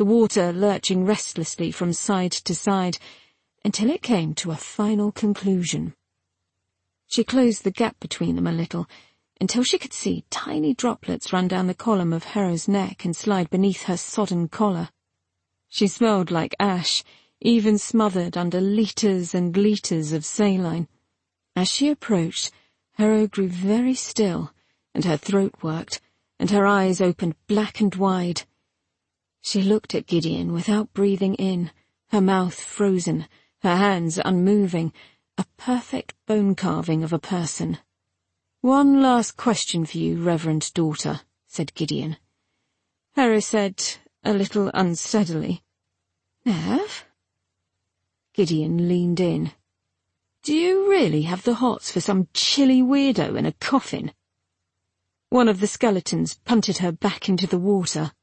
the water lurching restlessly from side to side, until it came to a final conclusion. She closed the gap between them a little, until she could see tiny droplets run down the column of Harrow's neck and slide beneath her sodden collar. She smelled like ash, even smothered under litres and litres of saline. As she approached, Harrow grew very still, and her throat worked, and her eyes opened black and wide. She looked at Gideon without breathing in, her mouth frozen, her hands unmoving, a perfect bone carving of a person. "One last question for you, Reverend Daughter," said Gideon. Harrow said, a little unsteadily, "Nev?" Gideon leaned in. "Do you really have the hots for some chilly weirdo in a coffin?" One of the skeletons punted her back into the water.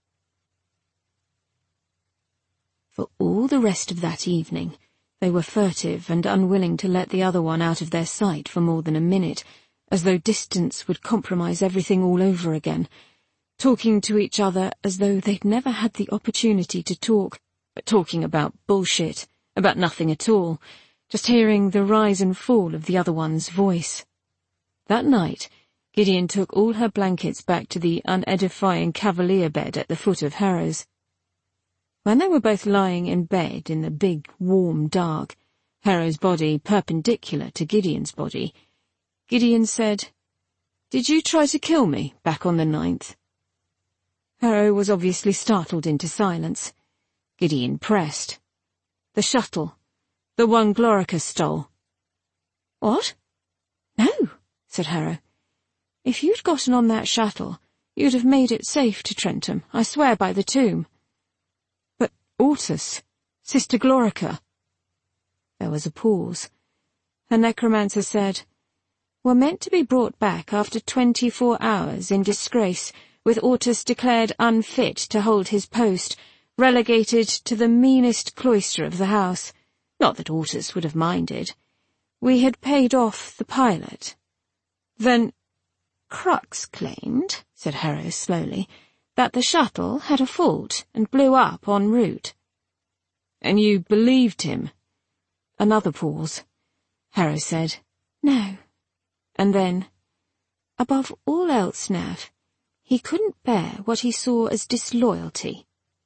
For all the rest of that evening, they were furtive and unwilling to let the other one out of their sight for more than a minute, as though distance would compromise everything all over again, talking to each other as though they'd never had the opportunity to talk, but talking about bullshit, about nothing at all, just hearing the rise and fall of the other one's voice. That night, Gideon took all her blankets back to the unedifying cavalier bed at the foot of Harrow's. When they were both lying in bed in the big, warm dark, Harrow's body perpendicular to Gideon's body, Gideon said, "Did you try to kill me back on the 9th?" Harrow was obviously startled into silence. Gideon pressed. "The shuttle. The one Glorica stole." "What?" "No," said Harrow. "If you'd gotten on that shuttle, you'd have made it safe to Trentham, I swear by the tomb." "But Ortus, Sister Glorica." There was a pause. Her necromancer said, "Were meant to be brought back after 24 hours in disgrace, with Ortus declared unfit to hold his post, relegated to the meanest cloister of the house. Not that Ortus would have minded. We had paid off the pilot." "Then Crux claimed," said Harrow slowly, "that the shuttle had a fault and blew up en route." "And you believed him?" Another pause. Harrow said, "No." And then, "Above all else, Nav, he couldn't bear what he saw as disloyalty."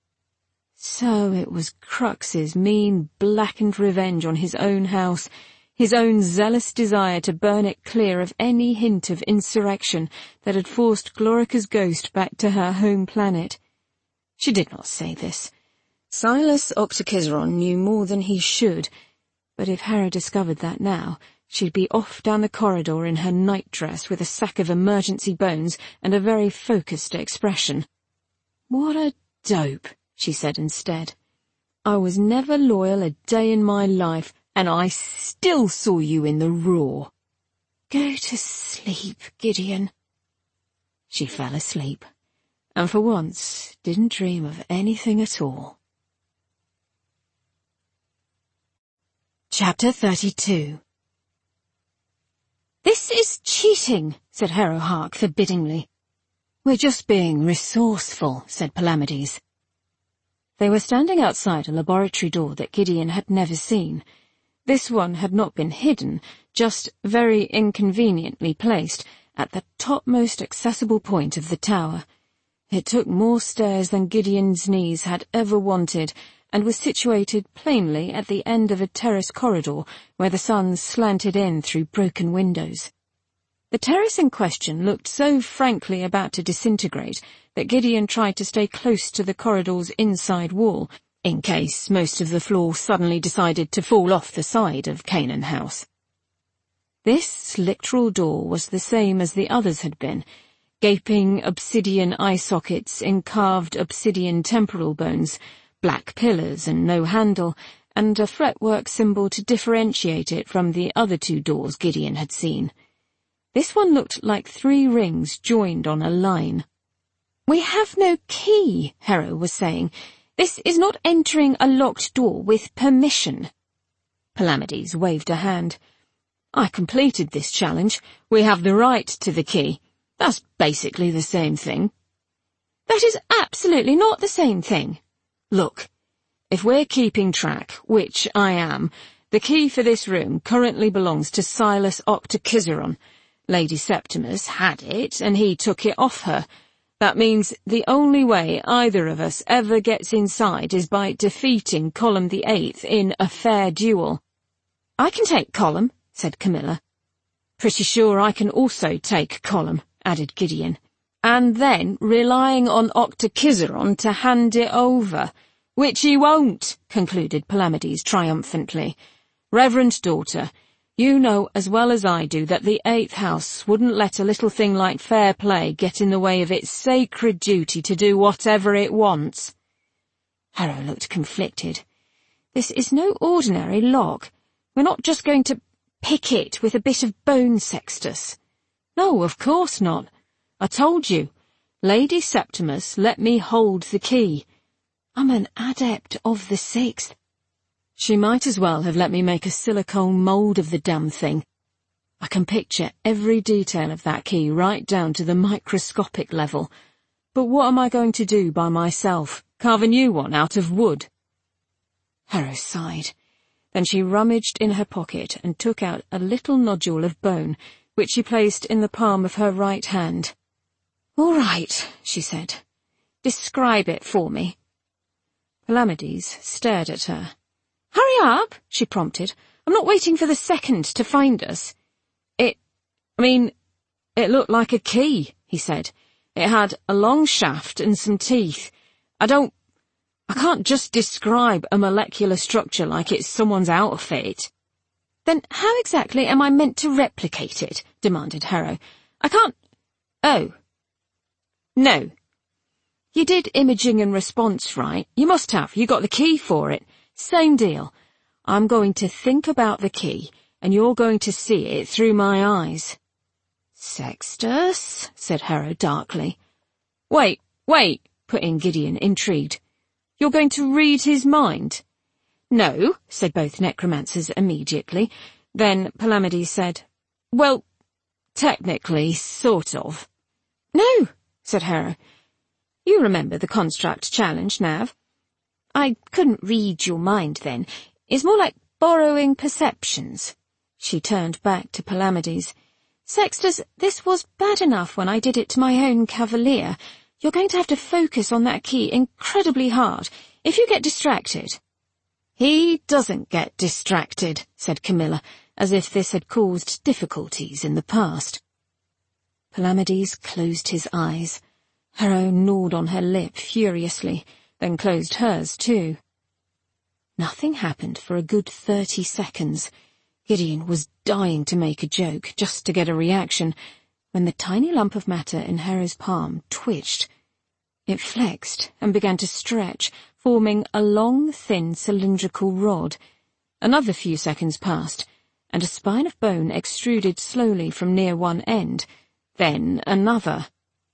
So it was Crux's mean, blackened revenge on his own house, his own zealous desire to burn it clear of any hint of insurrection that had forced Glorica's ghost back to her home planet. She did not say this. Silas Octokizeron knew more than he should, but if Harrow discovered that now, she'd be off down the corridor in her nightdress with a sack of emergency bones and a very focused expression. "What a dope," she said instead. "I was never loyal a day in my life, and I still saw you in the raw." "Go to sleep, Gideon." She fell asleep, and for once didn't dream of anything at all. Chapter 32. "This is cheating," said Harrow Hark forbiddingly. "We're just being resourceful," said Palamedes. They were standing outside a laboratory door that Gideon had never seen. This one had not been hidden, just very inconveniently placed at the topmost accessible point of the tower. It took more stairs than Gideon's knees had ever wanted, and was situated plainly at the end of a terrace corridor where the sun slanted in through broken windows. The terrace in question looked so frankly about to disintegrate that Gideon tried to stay close to the corridor's inside wall, in case most of the floor suddenly decided to fall off the side of Canaan House. This literal door was the same as the others had been, gaping obsidian eye sockets in carved obsidian temporal bones, black pillars and no handle, and a fretwork symbol to differentiate it from the other two doors Gideon had seen. This one looked like 3 rings joined on a line. "We have no key," Harrow was saying. "This is not entering a locked door with permission." Palamedes waved a hand. "I completed this challenge. We have the right to the key. That's basically the same thing." "That is absolutely not the same thing." Look, if we're keeping track, which I am, the key for this room currently belongs to Silas Octokizeron. Lady Septimus had it, and he took it off her. That means the only way either of us ever gets inside is by defeating Column the Eighth in a fair duel. I can take Column, said Camilla. Pretty sure I can also take Column, added Gideon. And then relying on Octokizeron to hand it over. Which he won't, concluded Palamedes triumphantly. Reverend daughter, you know as well as I do that the Eighth House wouldn't let a little thing like fair play get in the way of its sacred duty to do whatever it wants. Harrow looked conflicted. This is no ordinary lock. We're not just going to pick it with a bit of bone, Sextus. No, of course not. I told you. Lady Septimus let me hold the key. I'm an adept of the Sixth. She might as well have let me make a silicone mould of the damn thing. I can picture every detail of that key right down to the microscopic level. But what am I going to do by myself? Carve a new one out of wood? Harrow sighed. Then she rummaged in her pocket and took out a little nodule of bone, which she placed in the palm of her right hand. All right, she said. Describe it for me. Palamedes stared at her. Hurry up, she prompted. I'm not waiting for the second to find us. It looked like a key, he said. It had a long shaft and some teeth. I can't just describe a molecular structure like it's someone's outfit. Then how exactly am I meant to replicate it? Demanded Harrow. I can't... Oh. No. You did imaging and response, right? You must have. You got the key for it. Same deal. I'm going to think about the key, and you're going to see it through my eyes. Sextus, said Harrow darkly. Wait, put in Gideon, intrigued. You're going to read his mind? No, said both necromancers immediately. Then Palamedes said, well, technically, sort of. No, said Harrow. You remember the construct challenge, Nav? I couldn't read your mind then. It's more like borrowing perceptions. She turned back to Palamedes. Sextus, this was bad enough when I did it to my own cavalier. You're going to have to focus on that key incredibly hard. If you get distracted... He doesn't get distracted, said Camilla, as if this had caused difficulties in the past. Palamedes closed his eyes. Harrow gnawed on her lip furiously, then closed hers too. Nothing happened for a good 30 seconds. Gideon was dying to make a joke, just to get a reaction, when the tiny lump of matter in Harrow's palm twitched. It flexed and began to stretch, forming a long, thin, cylindrical rod. Another few seconds passed, and a spine of bone extruded slowly from near one end, then another.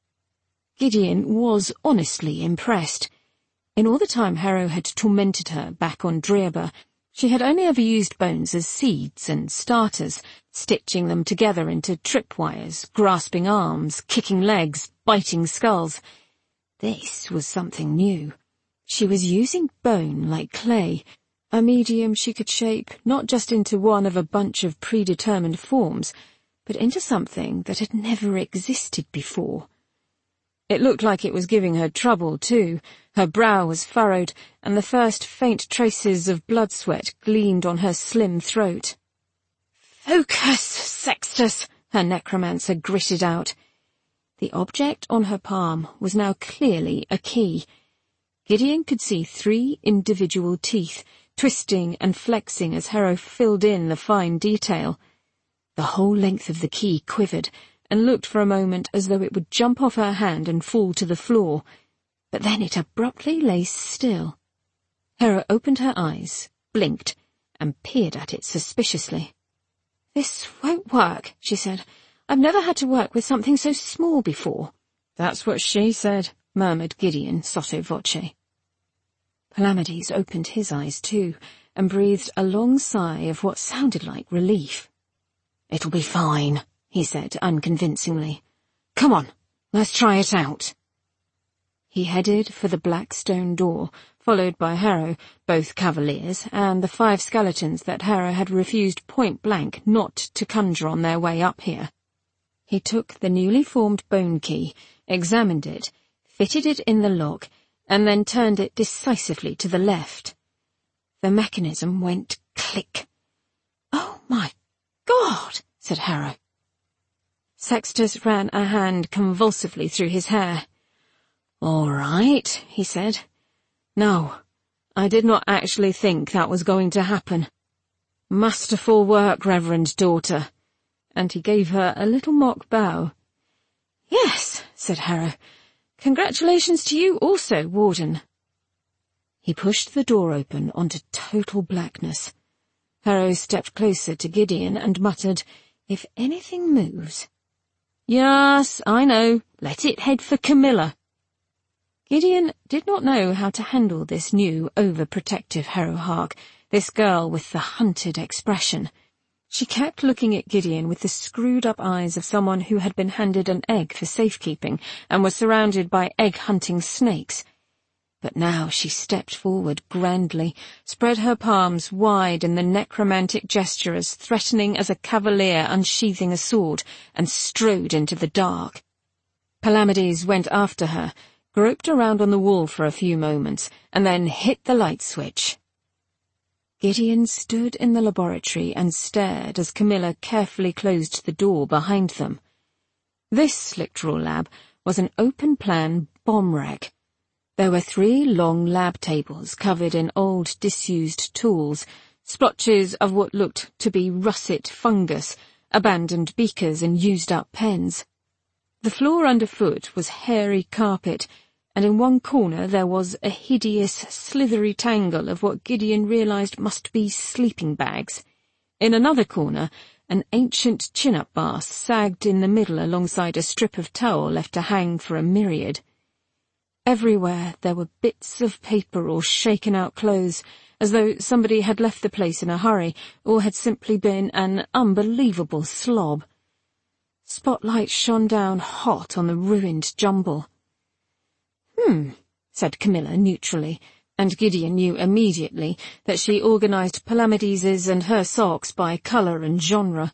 Gideon was honestly impressed. In all the time Harrow had tormented her back on Dreaba, she had only ever used bones as seeds and starters, stitching them together into tripwires, grasping arms, kicking legs, biting skulls. This was something new. She was using bone like clay, a medium she could shape not just into one of a bunch of predetermined forms, but into something that had never existed before. It looked like it was giving her trouble, too. Her brow was furrowed, and the first faint traces of blood sweat gleamed on her slim throat. "Focus, Sextus," her necromancer gritted out. The object on her palm was now clearly a key. Gideon could see 3 individual teeth, twisting and flexing as Harrow filled in the fine detail. The whole length of the key quivered, and looked for a moment as though it would jump off her hand and fall to the floor, but then it abruptly lay still. Harrow opened her eyes, blinked, and peered at it suspiciously. "This won't work," she said. "I've never had to work with something so small before." "That's what she said," murmured Gideon sotto voce. Palamedes opened his eyes too, and breathed a long sigh of what sounded like relief. "It'll be fine," he said unconvincingly. "Come on, let's try it out." He headed for the black stone door, followed by Harrow, both cavaliers, and the 5 skeletons that Harrow had refused point-blank not to conjure on their way up here. He took the newly formed bone key, examined it, fitted it in the lock, and then turned it decisively to the left. The mechanism went click. "Oh, my God!" said Harrow. Sextus ran a hand convulsively through his hair. "All right," he said. "No, I did not actually think that was going to happen. Masterful work, Reverend Daughter." And he gave her a little mock bow. "Yes," said Harrow. "Congratulations to you also, Warden." He pushed the door open onto total blackness. Harrow stepped closer to Gideon and muttered, "If anything moves—" "Yes, I know. Let it head for Camilla." Gideon did not know how to handle this new, overprotective Harrow Hark, this girl with the hunted expression. She kept looking at Gideon with the screwed-up eyes of someone who had been handed an egg for safekeeping and was surrounded by egg-hunting snakes. But now she stepped forward grandly, spread her palms wide in the necromantic gesture as threatening as a cavalier unsheathing a sword, and strode into the dark. Palamedes went after her, groped around on the wall for a few moments, and then hit the light switch. Gideon stood in the laboratory and stared as Camilla carefully closed the door behind them. This Slicktral lab was an open-plan bomb wreck. There were 3 long lab tables covered in old, disused tools, splotches of what looked to be russet fungus, abandoned beakers and used-up pens. The floor underfoot was hairy carpet, and in one corner there was a hideous, slithery tangle of what Gideon realized must be sleeping bags. In another corner, an ancient chin-up bath sagged in the middle alongside a strip of towel left to hang for a myriad. Everywhere there were bits of paper or shaken-out clothes, as though somebody had left the place in a hurry or had simply been an unbelievable slob. Spotlight shone down hot on the ruined jumble. Said Camilla neutrally, and Gideon knew immediately that she organized Palamedes's and her socks by colour and genre.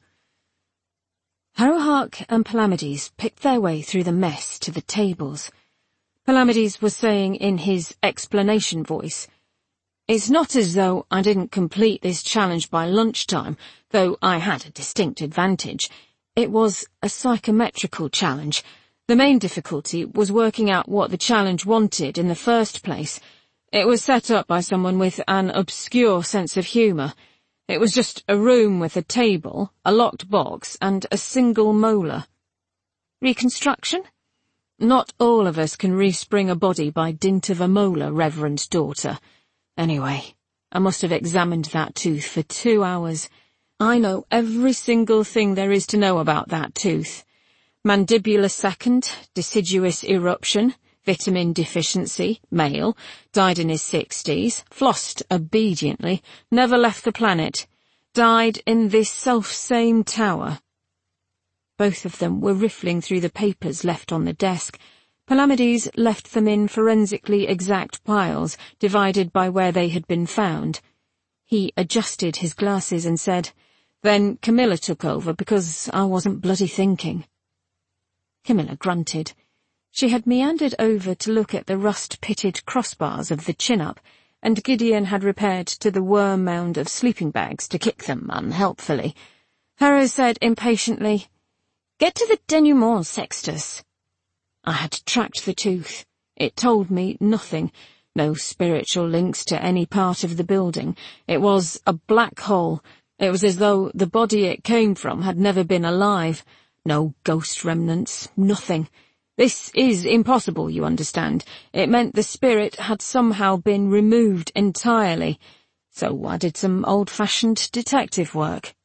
Harrow Hark and Palamedes picked their way through the mess to the tables. Palamedes was saying in his explanation voice, "It's not as though I didn't complete this challenge by lunchtime, though I had a distinct advantage. It was a psychometrical challenge. The main difficulty was working out what the challenge wanted in the first place. It was set up by someone with an obscure sense of humour. It was just a room with a table, a locked box, and a single molar." "Reconstruction?" "Not all of us can respring a body by dint of a molar, Reverend Daughter. Anyway, I must have examined that tooth for 2 hours. I know every single thing there is to know about that tooth. Mandibular second, deciduous eruption, vitamin deficiency, male, died in his 60s, flossed obediently, never left the planet, died in this self-same tower." Both of them were riffling through the papers left on the desk. Palamedes left them in forensically exact piles, divided by where they had been found. He adjusted his glasses and said, "Then Camilla took over because I wasn't bloody thinking." Camilla grunted. She had meandered over to look at the rust-pitted crossbars of the chin-up, and Gideon had repaired to the worm mound of sleeping bags to kick them unhelpfully. Harrow said impatiently, "Get to the denouement, Sextus." I had tracked the tooth. It told me nothing. No spiritual links to any part of the building. It was a black hole. It was as though the body it came from had never been alive. No ghost remnants, nothing. This is impossible, you understand. It meant the spirit had somehow been removed entirely. So I did some old-fashioned detective work.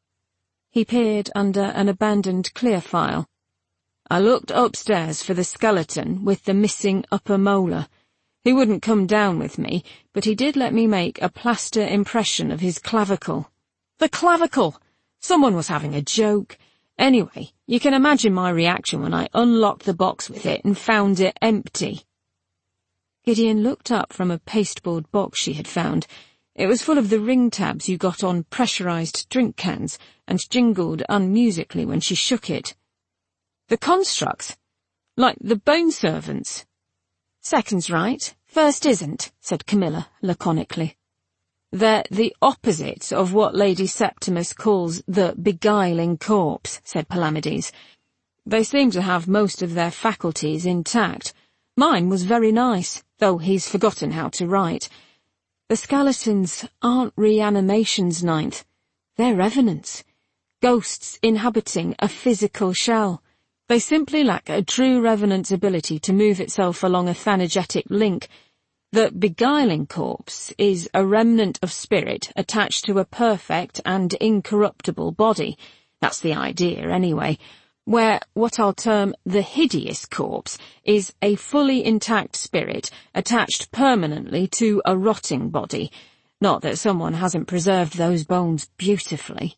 He peered under an abandoned clear file. I looked upstairs for the skeleton with the missing upper molar. He wouldn't come down with me, but he did let me make a plaster impression of his clavicle. The clavicle! Someone was having a joke. Anyway, you can imagine my reaction when I unlocked the box with it and found it empty. Gideon looked up from a pasteboard box she had found. It was full of the ring tabs you got on pressurized drink cans and jingled unmusically when she shook it. The constructs? Like the bone servants? Second's right, first isn't, said Camilla laconically. They're the opposite of what Lady Septimus calls the beguiling corpse, said Palamedes. They seem to have most of their faculties intact. Mine was very nice, though he's forgotten how to write. The skeletons aren't reanimations, Ninth. They're revenants. Ghosts inhabiting a physical shell. They simply lack a true revenant's ability to move itself along a thanergetic link. The beguiling corpse is a remnant of spirit attached to a perfect and incorruptible body. That's the idea, anyway. Where what I'll term the hideous corpse is a fully intact spirit attached permanently to a rotting body. Not that someone hasn't preserved those bones beautifully.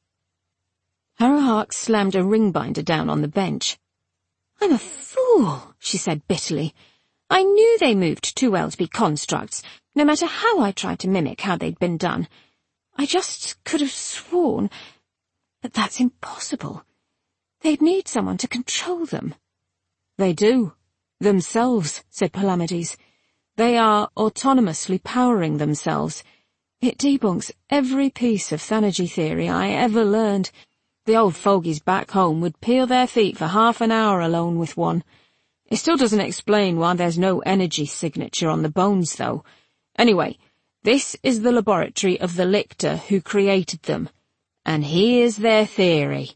Harrowhark slammed a ring binder down on the bench. I'm a fool, she said bitterly. I knew they moved too well to be constructs, no matter how I tried to mimic how they'd been done. I just could have sworn that that's impossible. They'd need someone to control them. They do. Themselves, said Palamedes. They are autonomously powering themselves. It debunks every piece of Thanergy theory I ever learned. The old fogies back home would peel their feet for half an hour alone with one. It still doesn't explain why there's no energy signature on the bones, though. Anyway, this is the laboratory of the lictor who created them. And here's their theory.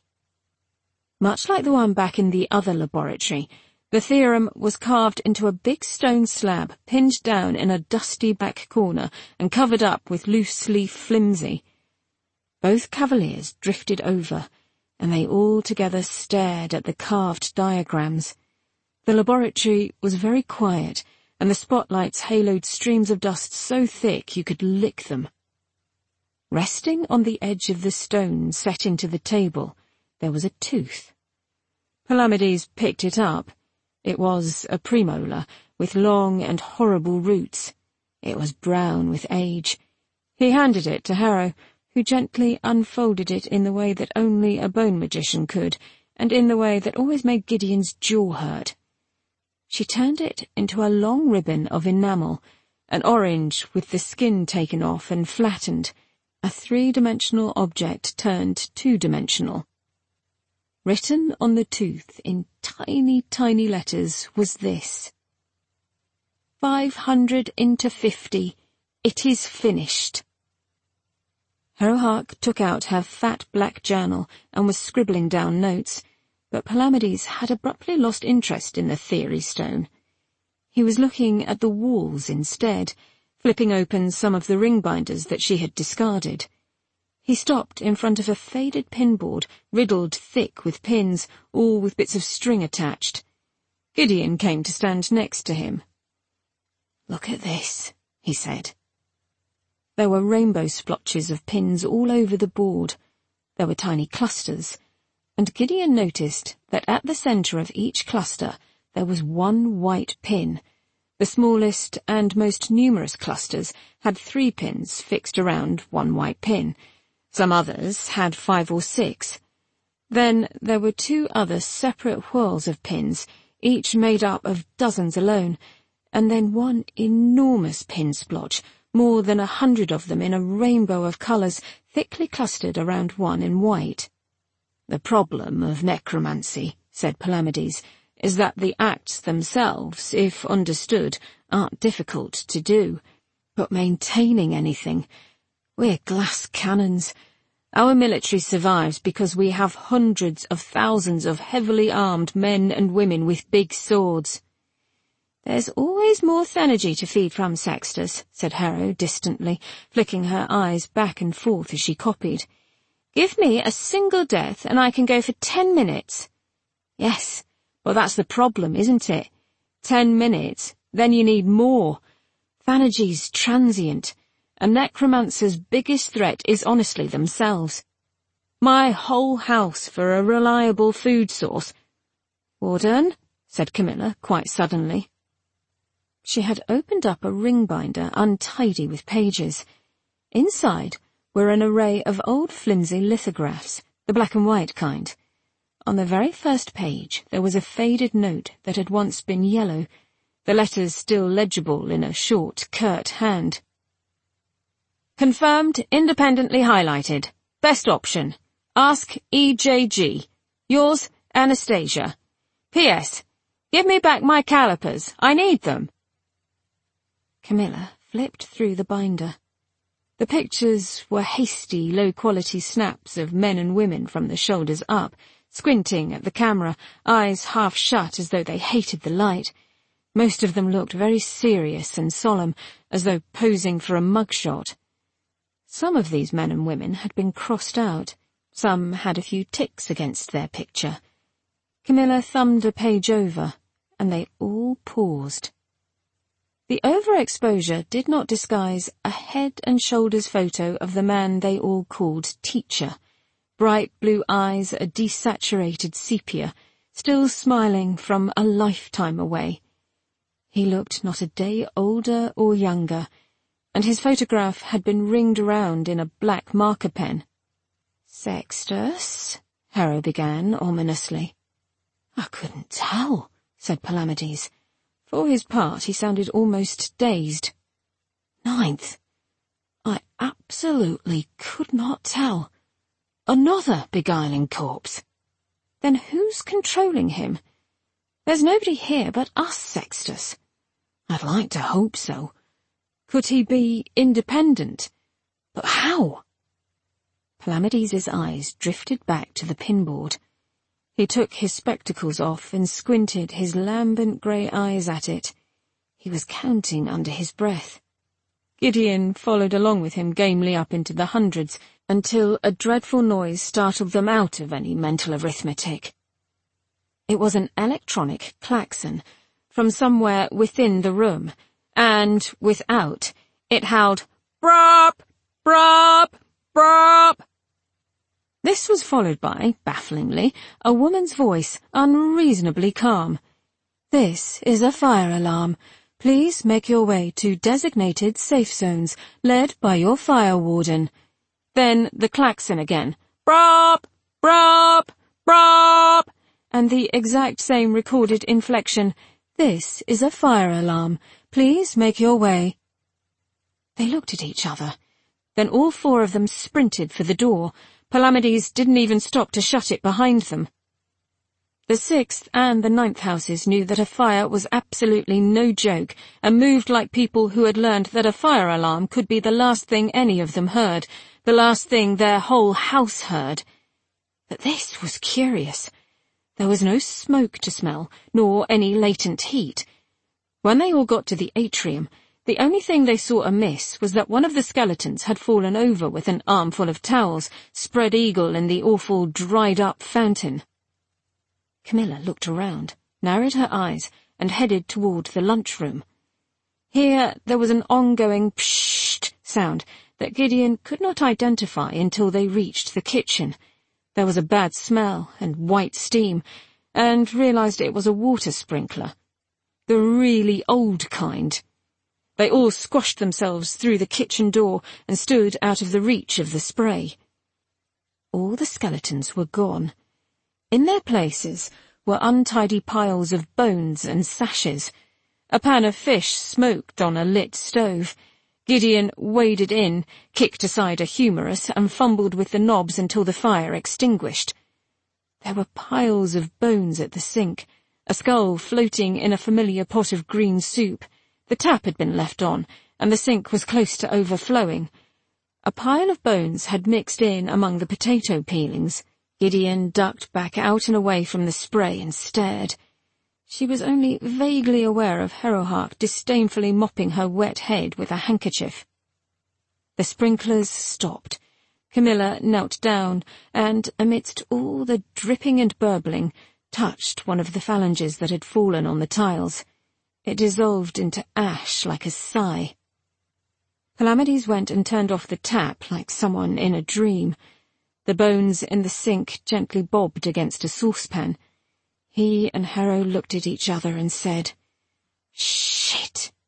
Much like the one back in the other laboratory, the theorem was carved into a big stone slab pinned down in a dusty back corner and covered up with loose-leaf flimsy. Both cavaliers drifted over, and they all together stared at the carved diagrams. The laboratory was very quiet, and the spotlights haloed streams of dust so thick you could lick them. Resting on the edge of the stone set into the table, there was a tooth. Palamedes picked it up. It was a premolar, with long and horrible roots. It was brown with age. He handed it to Harrow, who gently unfolded it in the way that only a bone magician could, and in the way that always made Gideon's jaw hurt. She turned it into a long ribbon of enamel, an orange with the skin taken off and flattened, a three-dimensional object turned two-dimensional. Written on the tooth in tiny, tiny letters was this: 500 into 50. It is finished. Harrowhark took out her fat black journal and was scribbling down notes, but Palamedes had abruptly lost interest in the theory stone. He was looking at the walls instead, flipping open some of the ring binders that she had discarded. He stopped in front of a faded pinboard, riddled thick with pins, all with bits of string attached. Gideon came to stand next to him. "Look at this," he said. There were rainbow splotches of pins all over the board. There were tiny clusters, and Gideon noticed that at the centre of each cluster there was one white pin. The smallest and most numerous clusters had 3 pins fixed around one white pin. Some others had 5 or 6. Then there were 2 other separate whorls of pins, each made up of dozens alone, and then one enormous pin splotch, more than 100 of them in a rainbow of colours, thickly clustered around one in white. "The problem of necromancy," said Palamedes, "is that the acts themselves, if understood, aren't difficult to do. But maintaining anything... We're glass cannons. Our military survives because we have hundreds of thousands of heavily armed men and women with big swords." "There's always more Thanergy to feed from, Sextus," said Harrow distantly, flicking her eyes back and forth as she copied. "Give me a single death and I can go for 10 minutes. "Yes, well that's the problem, isn't it? 10 minutes, then you need more. Thanergy's transient. A necromancer's biggest threat is honestly themselves. My whole house for a reliable food source." "Warden," said Camilla quite suddenly. She had opened up a ring binder untidy with pages. Inside were an array of old flimsy lithographs, the black and white kind. On the very first page there was a faded note that had once been yellow, the letters still legible in a short, curt hand. Confirmed, independently highlighted. Best option. Ask EJG. Yours, Anastasia. P.S. Give me back my calipers. I need them. Camilla flipped through the binder. The pictures were hasty, low-quality snaps of men and women from the shoulders up, squinting at the camera, eyes half shut as though they hated the light. Most of them looked very serious and solemn, as though posing for a mugshot. Some of these men and women had been crossed out. Some had a few ticks against their picture. Camilla thumbed a page over, and they all paused. The overexposure did not disguise a head-and-shoulders photo of the man they all called Teacher, bright blue eyes a desaturated sepia, still smiling from a lifetime away. He looked not a day older or younger, and his photograph had been ringed around in a black marker pen. "Sextus?" Harrow began ominously. "I couldn't tell," said Palamedes. For his part, he sounded almost dazed. "Ninth. I absolutely could not tell. Another beguiling corpse. Then who's controlling him? There's nobody here but us, Sextus. I'd like to hope so. Could he be independent? But how?" Palamedes's eyes drifted back to the pinboard. He took his spectacles off and squinted his lambent grey eyes at it. He was counting under his breath. Gideon followed along with him gamely up into the hundreds, until a dreadful noise startled them out of any mental arithmetic. It was an electronic klaxon from somewhere within the room, and, without, it howled, "Brop! Brop! Brop!" This was followed by, bafflingly, a woman's voice, unreasonably calm. "This is a fire alarm. Please make your way to designated safe zones, led by your fire warden." Then the klaxon again. "Brop! Brop! Brop!" And the exact same recorded inflection. "This is a fire alarm. Please make your way." They looked at each other. Then all four of them sprinted for the door. Palamedes didn't even stop to shut it behind them. The 6th and the 9th houses knew that a fire was absolutely no joke, and moved like people who had learned that a fire alarm could be the last thing any of them heard, the last thing their whole house heard. But this was curious. There was no smoke to smell, nor any latent heat. When they all got to the atrium, the only thing they saw amiss was that one of the skeletons had fallen over with an armful of towels, spread eagle in the awful dried-up fountain. Camilla looked around, narrowed her eyes, and headed toward the lunchroom. Here there was an ongoing pshht sound that Gideon could not identify until they reached the kitchen. There was a bad smell and white steam, and realized it was a water sprinkler. The really old kind. They all squashed themselves through the kitchen door and stood out of the reach of the spray. All the skeletons were gone. In their places were untidy piles of bones and sashes. A pan of fish smoked on a lit stove. Gideon waded in, kicked aside a humerus, and fumbled with the knobs until the fire extinguished. There were piles of bones at the sink, a skull floating in a familiar pot of green soup. The tap had been left on, and the sink was close to overflowing. A pile of bones had mixed in among the potato peelings. Gideon ducked back out and away from the spray and stared. She was only vaguely aware of Herohark disdainfully mopping her wet head with a handkerchief. The sprinklers stopped. Camilla knelt down and, amidst all the dripping and burbling, touched one of the phalanges that had fallen on the tiles. It dissolved into ash like a sigh. Palamedes went and turned off the tap like someone in a dream. The bones in the sink gently bobbed against a saucepan. He and Harrow looked at each other and said, "Shit."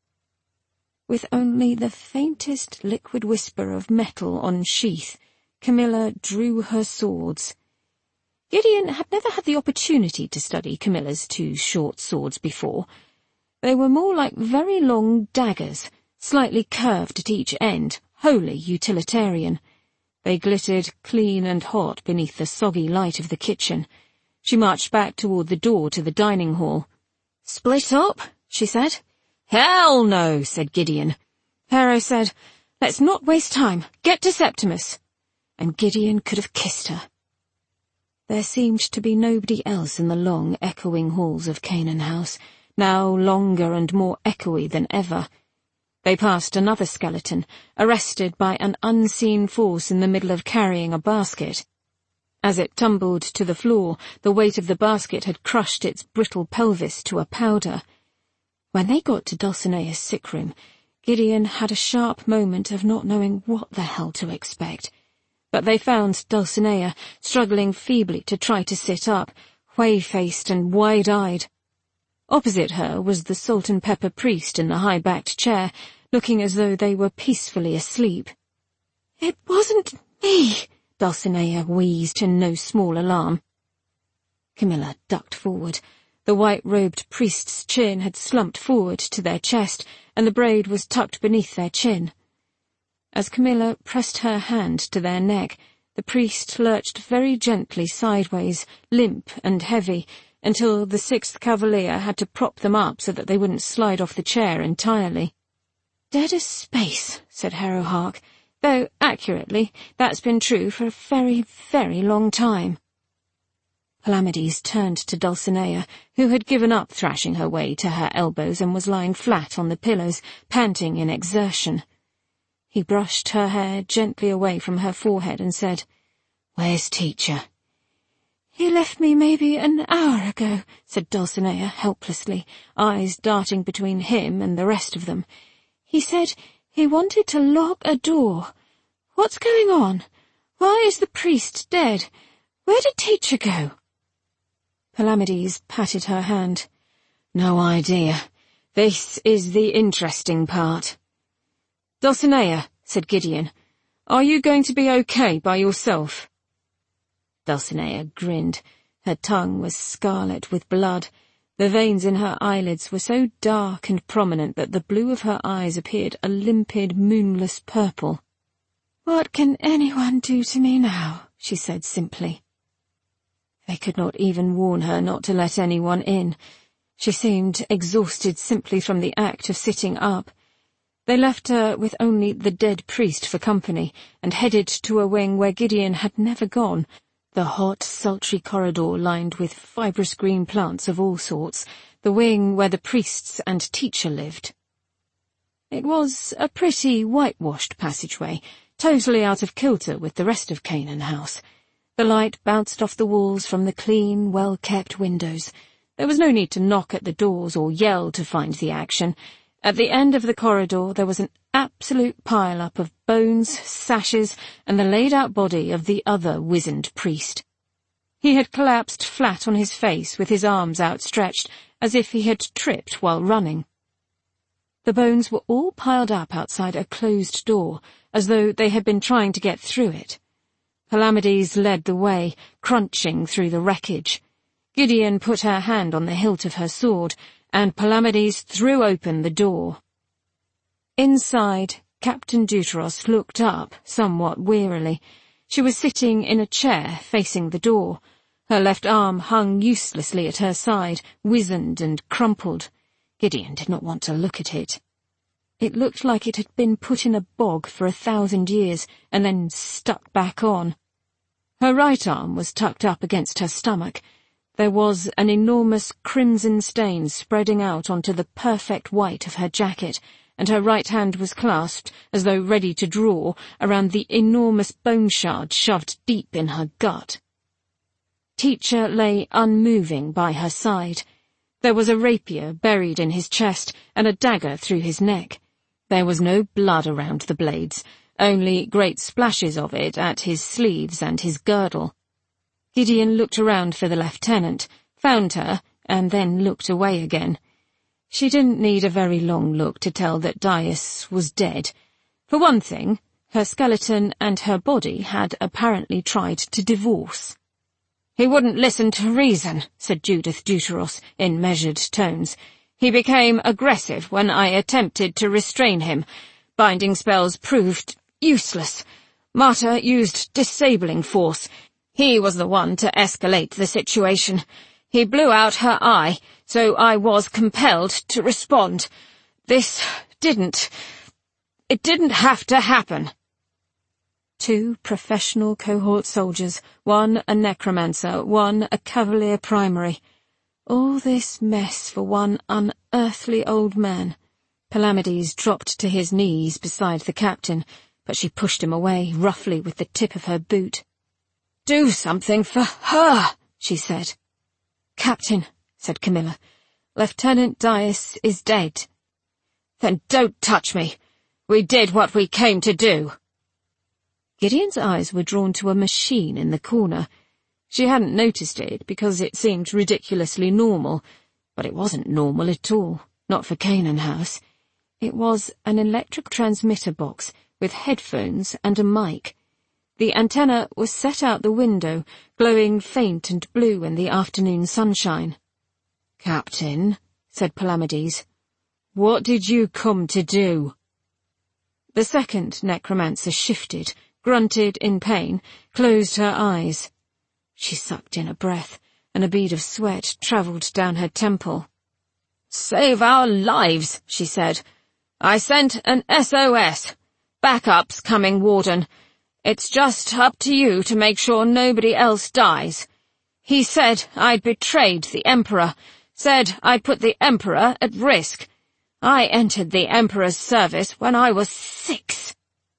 With only the faintest liquid whisper of metal on sheath, Camilla drew her swords. Gideon had never had the opportunity to study Camilla's 2 short swords before. They were more like very long daggers, slightly curved at each end, wholly utilitarian. They glittered clean and hot beneath the soggy light of the kitchen. She marched back toward the door to the dining hall. "Split up?" she said. "Hell no," said Gideon. Pharaoh said, "Let's not waste time. Get to Septimus." And Gideon could have kissed her. There seemed to be nobody else in the long, echoing halls of Canaan House, now longer and more echoey than ever. They passed another skeleton, arrested by an unseen force in the middle of carrying a basket. As it tumbled to the floor, the weight of the basket had crushed its brittle pelvis to a powder. When they got to Dulcinea's sick room, Gideon had a sharp moment of not knowing what the hell to expect. But they found Dulcinea struggling feebly to try to sit up, whey-faced and wide-eyed. Opposite her was the salt-and-pepper priest in the high-backed chair, looking as though they were peacefully asleep. "It wasn't me," Dulcinea wheezed in no small alarm. Camilla ducked forward. The white-robed priest's chin had slumped forward to their chest, and the braid was tucked beneath their chin. As Camilla pressed her hand to their neck, the priest lurched very gently sideways, limp and heavy, until the 6th Cavalier had to prop them up so that they wouldn't slide off the chair entirely. "Dead as space," said Harrowhark, "though, accurately, that's been true for a very, very long time." Palamedes turned to Dulcinea, who had given up thrashing her way to her elbows and was lying flat on the pillows, panting in exertion. He brushed her hair gently away from her forehead and said, "Where's Teacher?" "He left me maybe an hour ago," said Dulcinea helplessly, eyes darting between him and the rest of them. "He said he wanted to lock a door. What's going on? Why is the priest dead? Where did Teacher go?" Palamedes patted her hand. "No idea. This is the interesting part." "Dulcinea," said Gideon, "are you going to be okay by yourself?" Dulcinea grinned. Her tongue was scarlet with blood. The veins in her eyelids were so dark and prominent that the blue of her eyes appeared a limpid, moonless purple. "What can anyone do to me now?" she said simply. They could not even warn her not to let anyone in. She seemed exhausted simply from the act of sitting up. They left her with only the dead priest for company, and headed to a wing where Gideon had never gone, the hot, sultry corridor lined with fibrous green plants of all sorts, the wing where the priests and Teacher lived. It was a pretty whitewashed passageway, totally out of kilter with the rest of Canaan House. The light bounced off the walls from the clean, well-kept windows. There was no need to knock at the doors or yell to find the action. At the end of the corridor there was an absolute pile-up of bones, sashes, and the laid-out body of the other wizened priest. He had collapsed flat on his face with his arms outstretched, as if he had tripped while running. The bones were all piled up outside a closed door, as though they had been trying to get through it. Palamedes led the way, crunching through the wreckage. Gideon put her hand on the hilt of her sword, and Palamedes threw open the door. Inside, Captain Deuteros looked up somewhat wearily. She was sitting in a chair facing the door. Her left arm hung uselessly at her side, wizened and crumpled. Gideon did not want to look at it. It looked like it had been put in a bog for 1,000 years and then stuck back on. Her right arm was tucked up against her stomach. There was an enormous crimson stain spreading out onto the perfect white of her jacket, and her right hand was clasped, as though ready to draw, around the enormous bone shard shoved deep in her gut. Teacher lay unmoving by her side. There was a rapier buried in his chest and a dagger through his neck. There was no blood around the blades, only great splashes of it at his sleeves and his girdle. Gideon looked around for the lieutenant, found her, and then looked away again. She didn't need a very long look to tell that Dais was dead. For one thing, her skeleton and her body had apparently tried to divorce. "He wouldn't listen to reason," said Judith Deuteros in measured tones. "He became aggressive when I attempted to restrain him. Binding spells proved useless. Marta used disabling force. He was the one to escalate the situation. He blew out her eye, so I was compelled to respond. It didn't have to happen." 2 professional cohort soldiers, one a necromancer, one a cavalier primary. All this mess for one unearthly old man. Palamedes dropped to his knees beside the captain, but she pushed him away roughly with the tip of her boot. "Do something for her," she said. "Captain," said Camilla, "Lieutenant Dais is dead." "Then don't touch me. We did what we came to do." Gideon's eyes were drawn to a machine in the corner. She hadn't noticed it because it seemed ridiculously normal, but it wasn't normal at all, not for Canaan House. It was an electric transmitter box with headphones and a mic. The antenna was set out the window, glowing faint and blue in the afternoon sunshine. "Captain," said Palamedes, "what did you come to do?" The second necromancer shifted, grunted in pain, closed her eyes. She sucked in a breath, and a bead of sweat travelled down her temple. "Save our lives," she said. "I sent an SOS. Backup's coming, Warden. It's just up to you to make sure nobody else dies. He said I'd betrayed the Emperor, said I'd put the Emperor at risk. I entered the Emperor's service when I was 6.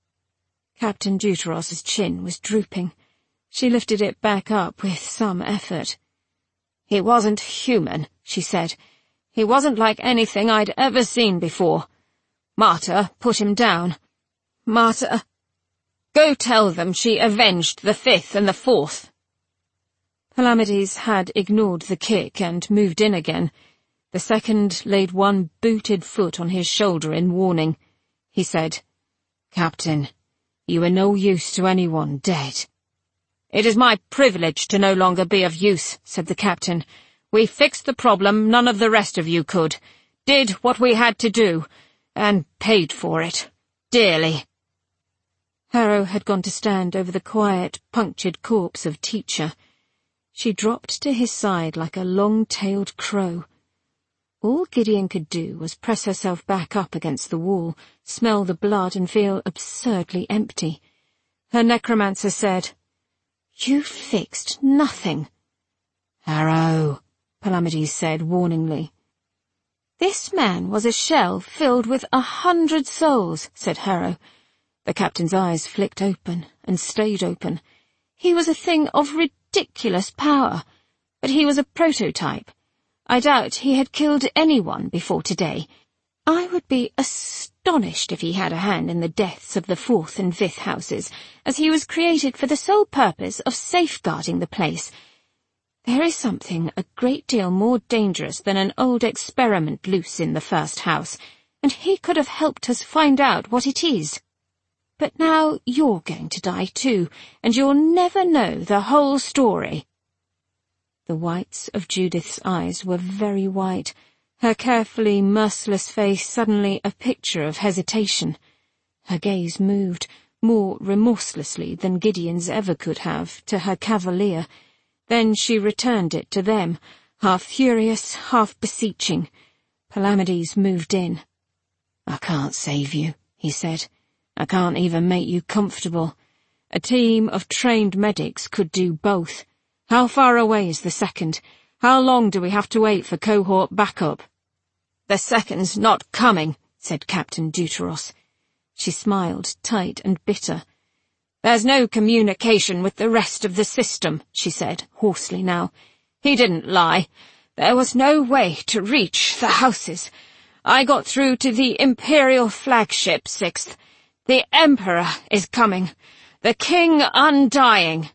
Captain Deuteros's chin was drooping. She lifted it back up with some effort. "He wasn't human," she said. "He wasn't like anything I'd ever seen before. Marta put him down. Marta... Go tell them she avenged the 5th and the 4th. Palamedes had ignored the kick and moved in again. The second laid one booted foot on his shoulder in warning. He said, "Captain, you are no use to anyone dead." "It is my privilege to no longer be of use," said the captain. "We fixed the problem none of the rest of you could. Did what we had to do, and paid for it. Dearly." Harrow had gone to stand over the quiet, punctured corpse of Teacher. She dropped to his side like a long-tailed crow. All Gideon could do was press herself back up against the wall, smell the blood and feel absurdly empty. Her necromancer said, "You fixed nothing." "Harrow," Palamedes said warningly. "This man was a shell filled with 100 souls," said Harrow. The captain's eyes flicked open and stayed open. He was a thing of ridiculous power, but he was a prototype. I doubt he had killed anyone before today. I would be astonished if he had a hand in the deaths of the 4th and 5th houses, as he was created for the sole purpose of safeguarding the place. There is something a great deal more dangerous than an old experiment loose in the 1st house, and he could have helped us find out what it is. But now you're going to die too, and you'll never know the whole story." The whites of Judith's eyes were very white, her carefully merciless face suddenly a picture of hesitation. Her gaze moved, more remorselessly than Gideon's ever could have, to her cavalier. Then she returned it to them, half furious, half beseeching. Palamedes moved in. "I can't save you," he said. "I can't even make you comfortable. A team of trained medics could do both. How far away is the second? How long do we have to wait for cohort backup?" "The second's not coming," said Captain Deuteros. She smiled, tight and bitter. "There's no communication with the rest of the system," she said, hoarsely now. "He didn't lie. There was no way to reach the houses. I got through to the Imperial flagship, 6th. The Emperor is coming. The King Undying."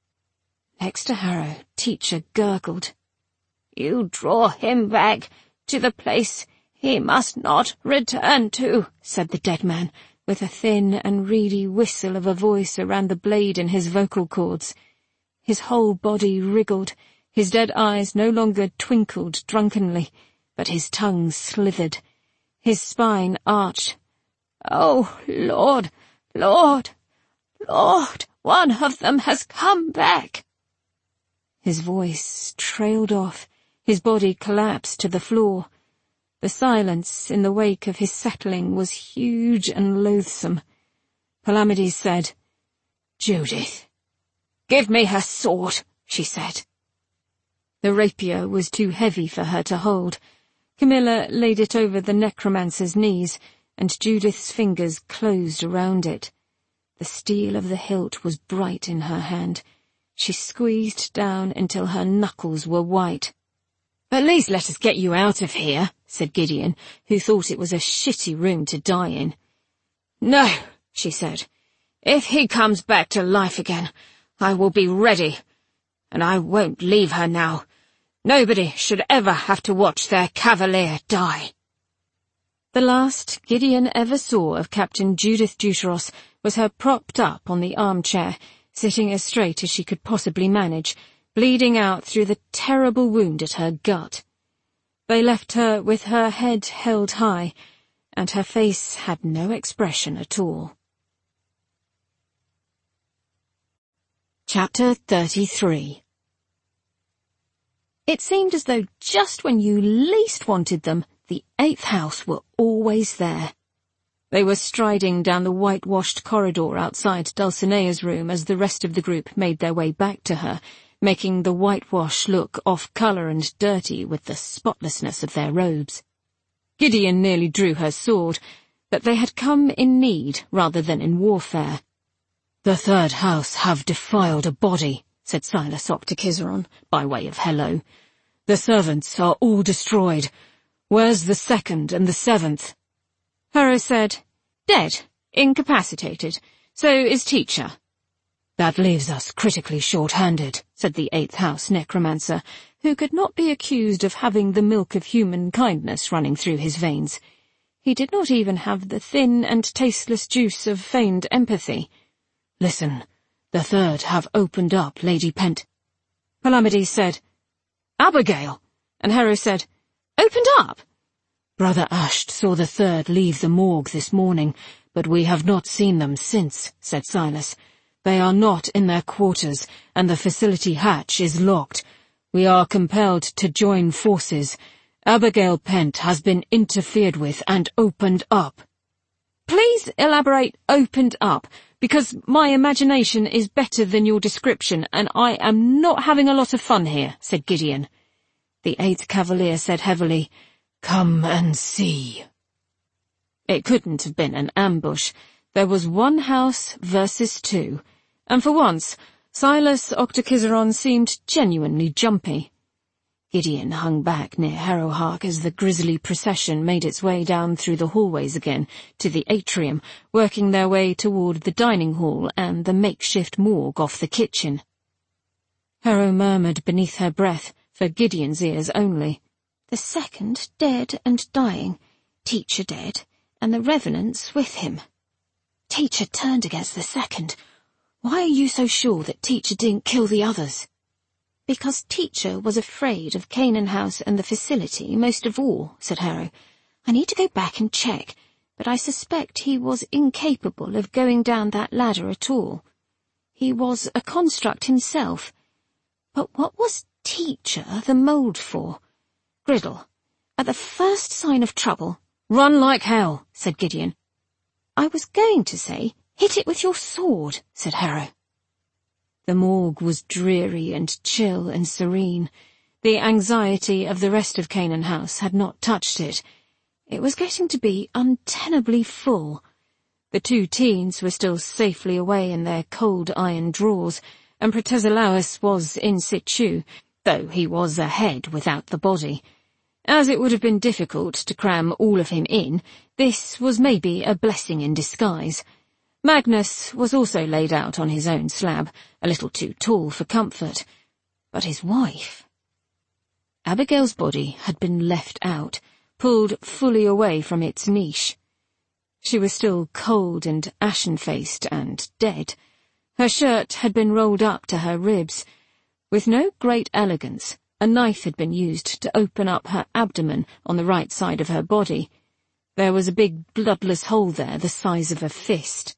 Next to Harrow, Teacher gurgled. "You draw him back to the place "He must not return to," said the dead man, with a thin and reedy whistle of a voice around the blade in his vocal cords. His whole body wriggled, his dead eyes no longer twinkled drunkenly, but his tongue slithered. His spine arched. "Oh, Lord, Lord, Lord, one of them has come back." His voice trailed off, his body collapsed to the floor. The silence in the wake of his settling was huge and loathsome. Palamedes said, "Judith." "Give me her sword," she said. The rapier was too heavy for her to hold. Camilla laid it over the necromancer's knees, and Judith's fingers closed around it. The steel of the hilt was bright in her hand. She squeezed down until her knuckles were white. "At least let us get you out of here," said Gideon, who thought it was a shitty room to die in. "No," she said. "If he comes back to life again, I will be ready. And I won't leave her now. Nobody should ever have to watch their cavalier die." The last Gideon ever saw of Captain Judith Deuteros was her propped up on the armchair, sitting as straight as she could possibly manage, bleeding out through the terrible wound at her gut. They left her with her head held high, and her face had no expression at all. Chapter 33. It seemed as though just when you least wanted them, the Eighth House were always there. They were striding down the whitewashed corridor outside Dulcinea's room as the rest of the group made their way back to her, making the whitewash look off-colour and dirty with the spotlessness of their robes. Gideon nearly drew her sword, but they had come in need rather than in warfare. "The Third House have defiled a body," said Silas Octokizeron, by way of hello. "The servants are all destroyed. Where's the second and the seventh?" Harrow said, "Dead, incapacitated. So is Teacher." "That leaves us critically short-handed," said the Eighth House necromancer, who could not be accused of having the milk of human kindness running through his veins. He did not even have the thin and tasteless juice of feigned empathy. "Listen, the Third have opened up Lady Pent." Palamedes said, "Abigail," and Harrow said, "Opened up?" "Brother Asht saw the Third leave the morgue this morning, but we have not seen them since," said Silas. "They are not in their quarters, and the facility hatch is locked. We are compelled to join forces. Abigail Pent has been interfered with and opened up." "Please elaborate 'opened up', because my imagination is better than your description, and I am not having a lot of fun here," said Gideon. The Eighth Cavalier said heavily, "Come and see." It couldn't have been an ambush. There was one house versus two, and for once, Silas Octokizeron seemed genuinely jumpy. Gideon hung back near Harrowhark as the grisly procession made its way down through the hallways again to the atrium, working their way toward the dining hall and the makeshift morgue off the kitchen. Harrow murmured beneath her breath, for Gideon's ears only, "The second dead and dying, Teacher dead, and the revenants with him. Teacher turned against the second. Why are you so sure that Teacher didn't kill the others?" "Because Teacher was afraid of Canaan House and the facility most of all," said Harrow. "I need to go back and check, but I suspect he was incapable of going down that ladder at all. He was a construct himself. But what was Teacher the mould for? Griddle, at the first sign of trouble—" "Run like hell," said Gideon. "I was going to say, hit it with your sword," said Harrow. The morgue was dreary and chill and serene. The anxiety of the rest of Canaan House had not touched it. It was getting to be untenably full. The two teens were still safely away in their cold iron drawers, and Protesilaus was in situ, though he was ahead without the body. As it would have been difficult to cram all of him in, this was maybe a blessing in disguise. Magnus was also laid out on his own slab, a little too tall for comfort. But his wife? Abigail's body had been left out, pulled fully away from its niche. She was still cold and ashen-faced and dead. Her shirt had been rolled up to her ribs. With no great elegance, a knife had been used to open up her abdomen on the right side of her body. There was a big bloodless hole there the size of a fist.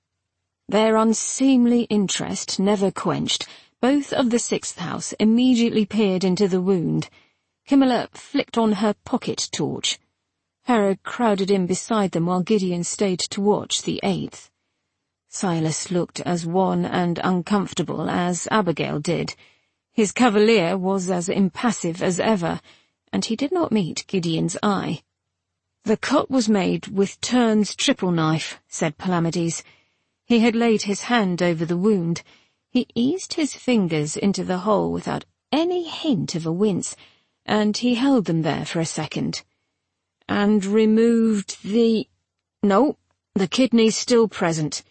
Their unseemly interest never quenched, both of the sixth house immediately peered into the wound. Camilla flicked on her pocket torch. Harrow crowded in beside them while Gideon stayed to watch the eighth. Silas looked as wan and uncomfortable as Abigail did. His cavalier was as impassive as ever, and he did not meet Gideon's eye. "The cut was made with Turn's triple knife," said Palamedes. He had laid his hand over the wound. He eased his fingers into the hole without any hint of a wince, and he held them there for a second. "And removed the— No, the kidney's still present.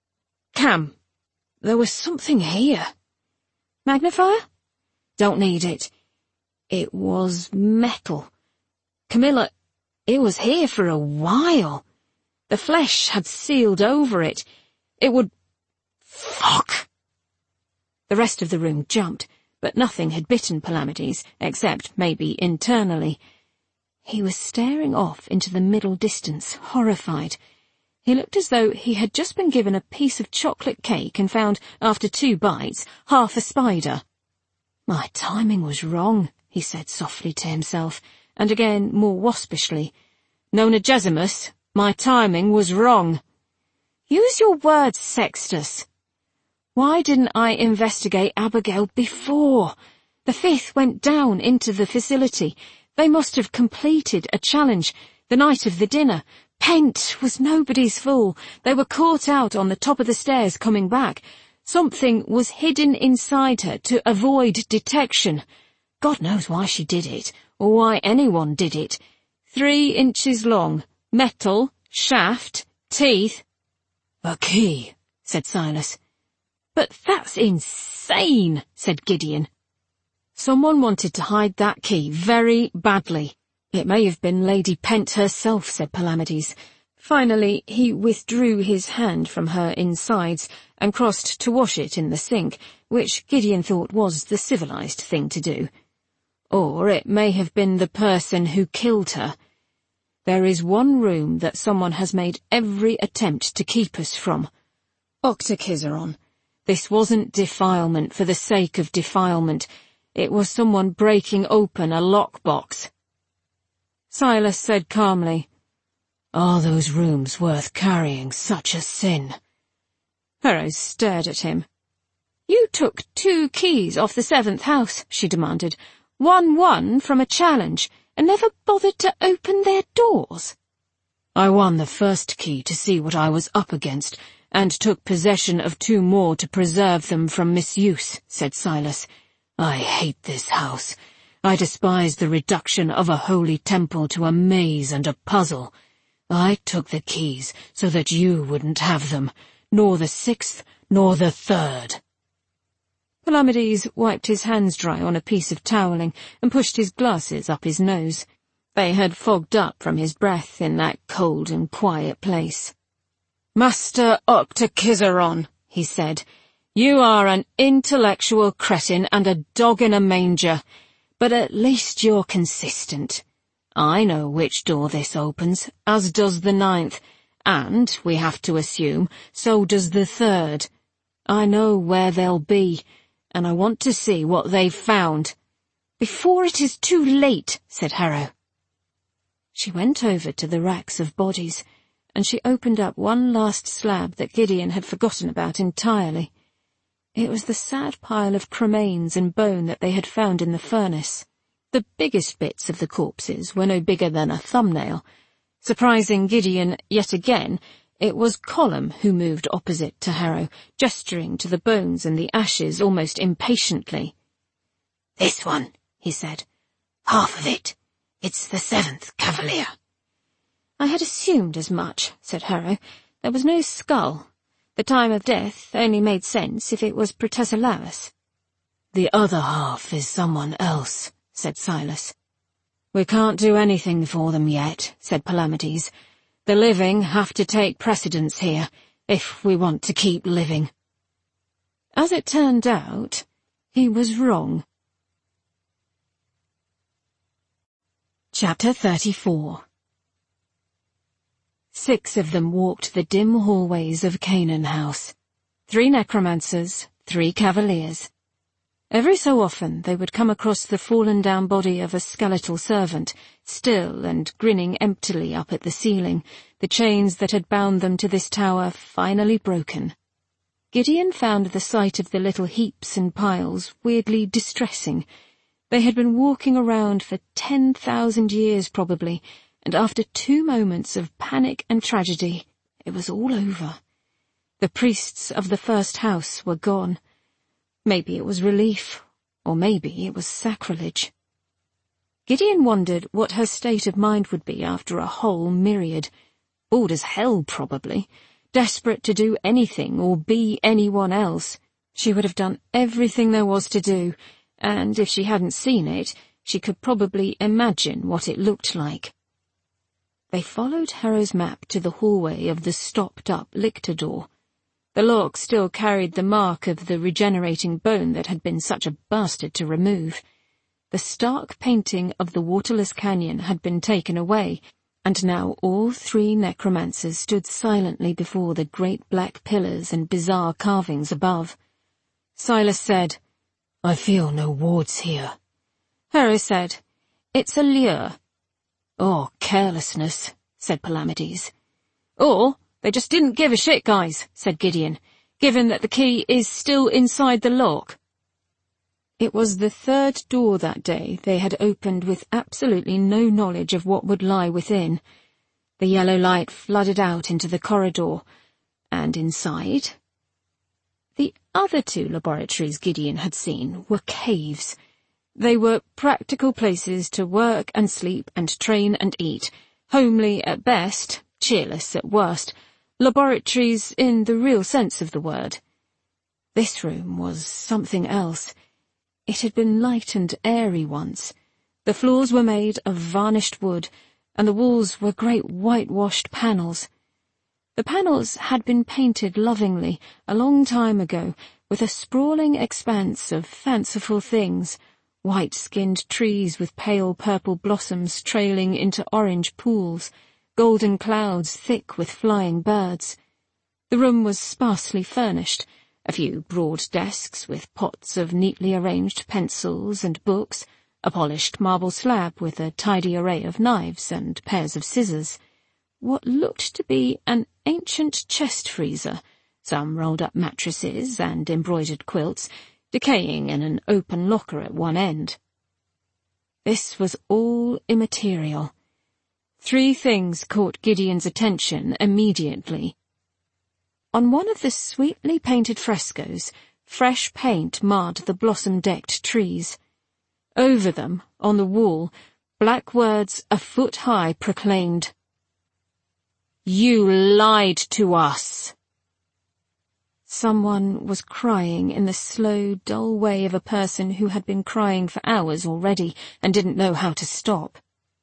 Cam, there was something here." "Magnifier?" "Don't need it. It was metal. Camilla, it was here for a while. The flesh had sealed over it. It would— Fuck!" The rest of the room jumped, but nothing had bitten Palamedes, except maybe internally. He was staring off into the middle distance, horrified. He looked as though he had just been given a piece of chocolate cake and found, after 2 bites, half a spider. "My timing was wrong," he said softly to himself, and again more waspishly. "Nona Gesimus, my timing was wrong." "Use your words, Sextus." "Why didn't I investigate Abigail before? The fifth went down into the facility. They must have completed a challenge the night of the dinner. Pent was nobody's fool. They were caught out on the top of the stairs coming back. Something was hidden inside her to avoid detection. God knows why she did it, or why anyone did it. 3 inches long, metal, shaft, teeth—" "A key," said Silas. "But that's insane," said Gideon. "Someone wanted to hide that key very badly. It may have been Lady Pent herself," said Palamedes. Finally, he withdrew his hand from her insides and crossed to wash it in the sink, which Gideon thought was the civilized thing to do. "Or it may have been the person who killed her. There is one room that someone has made every attempt to keep us from. Octokizeron. This wasn't defilement for the sake of defilement. It was someone breaking open a lockbox." Silas said calmly, "Are those rooms worth carrying such a sin?" Harrow stared at him. "You took 2 keys off the 7th house," she demanded. Won from a challenge, and never bothered to open their doors." "I won the first key to see what I was up against, and took possession of 2 more to preserve them from misuse," said Silas. "I hate this house. I despise the reduction of a holy temple to a maze and a puzzle. I took the keys so that you wouldn't have them, nor the 6th, nor the 3rd. Palamedes wiped his hands dry on a piece of toweling and pushed his glasses up his nose. They had fogged up from his breath in that cold and quiet place. "Master Octokizeron," he said, "you are an intellectual cretin and a dog in a manger, but at least you're consistent. I know which door this opens, as does the 9th, and, we have to assume, so does the 3rd. I know where they'll be, and I want to see what they've found." "Before it is too late," said Harrow. She went over to the racks of bodies, and she opened up one last slab that Gideon had forgotten about entirely. It was the sad pile of cremains and bone that they had found in the furnace. The biggest bits of the corpses were no bigger than a thumbnail. Surprising Gideon yet again, it was Colum who moved opposite to Harrow, gesturing to the bones and the ashes almost impatiently. "This one," he said. "Half of it. It's the 7th Cavalier." "I had assumed as much," said Harrow. "There was no skull. The time of death only made sense if it was Protesilaus." "The other half is someone else," said Silas. "We can't do anything for them yet," said Palamedes. "The living have to take precedence here, if we want to keep living." As it turned out, he was wrong. Chapter 34. 6 of them walked the dim hallways of Canaan House. 3 necromancers, 3 cavaliers. Every so often they would come across the fallen-down body of a skeletal servant, still and grinning emptily up at the ceiling, the chains that had bound them to this tower finally broken. Gideon found the sight of the little heaps and piles weirdly distressing. They had been walking around for 10,000 years probably, and after 2 moments of panic and tragedy, it was all over. The priests of the first house were gone. Maybe it was relief, or maybe it was sacrilege. Gideon wondered what her state of mind would be after a whole myriad. Bored as hell, probably. Desperate to do anything or be anyone else. She would have done everything there was to do, and if she hadn't seen it, she could probably imagine what it looked like. They followed Harrow's map to the hallway of the stopped-up lictor door. The lock still carried the mark of the regenerating bone that had been such a bastard to remove. The stark painting of the waterless canyon had been taken away, and now all 3 necromancers stood silently before the great black pillars and bizarre carvings above. Silas said, "I feel no wards here." Harrow said, "It's a lure." "Or carelessness," said Palamedes. "Or they just didn't give a shit, guys," said Gideon, "given that the key is still inside the lock." It was the 3rd door that day they had opened with absolutely no knowledge of what would lie within. The yellow light flooded out into the corridor, and inside? The other 2 laboratories Gideon had seen were caves. They were practical places to work and sleep and train and eat, homely at best, cheerless at worst, laboratories in the real sense of the word. This room was something else. It had been light and airy once. The floors were made of varnished wood, and the walls were great whitewashed panels. The panels had been painted lovingly a long time ago, with a sprawling expanse of fanciful things, white-skinned trees with pale purple blossoms trailing into orange pools, golden clouds thick with flying birds. The room was sparsely furnished, a few broad desks with pots of neatly arranged pencils and books, a polished marble slab with a tidy array of knives and pairs of scissors, what looked to be an ancient chest freezer, some rolled-up mattresses and embroidered quilts, decaying in an open locker at one end. This was all immaterial. 3 things caught Gideon's attention immediately. On one of the sweetly painted frescoes, fresh paint marred the blossom-decked trees. Over them, on the wall, black words a foot high proclaimed, "You lied to us!" Someone was crying in the slow, dull way of a person who had been crying for hours already and didn't know how to stop.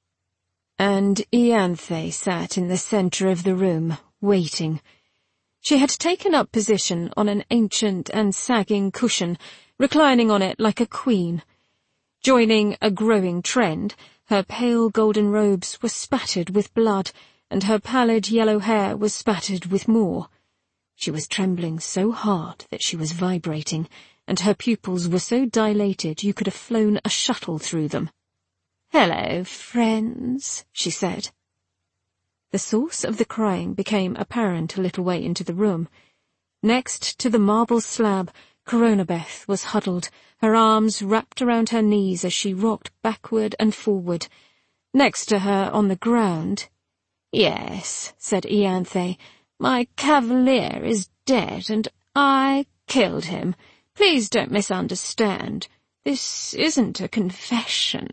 And Ianthe sat in the centre of the room, waiting. She had taken up position on an ancient and sagging cushion, reclining on it like a queen. Joining a growing trend, her pale golden robes were spattered with blood, and her pallid yellow hair was spattered with more. She was trembling so hard that she was vibrating, and her pupils were so dilated you could have flown a shuttle through them. "Hello, friends," she said. The source of the crying became apparent a little way into the room. Next to the marble slab, Coronabeth was huddled, her arms wrapped around her knees as she rocked backward and forward. Next to her on the ground— "Yes," said Ianthe, "my cavalier is dead, and I killed him. Please don't misunderstand. This isn't a confession."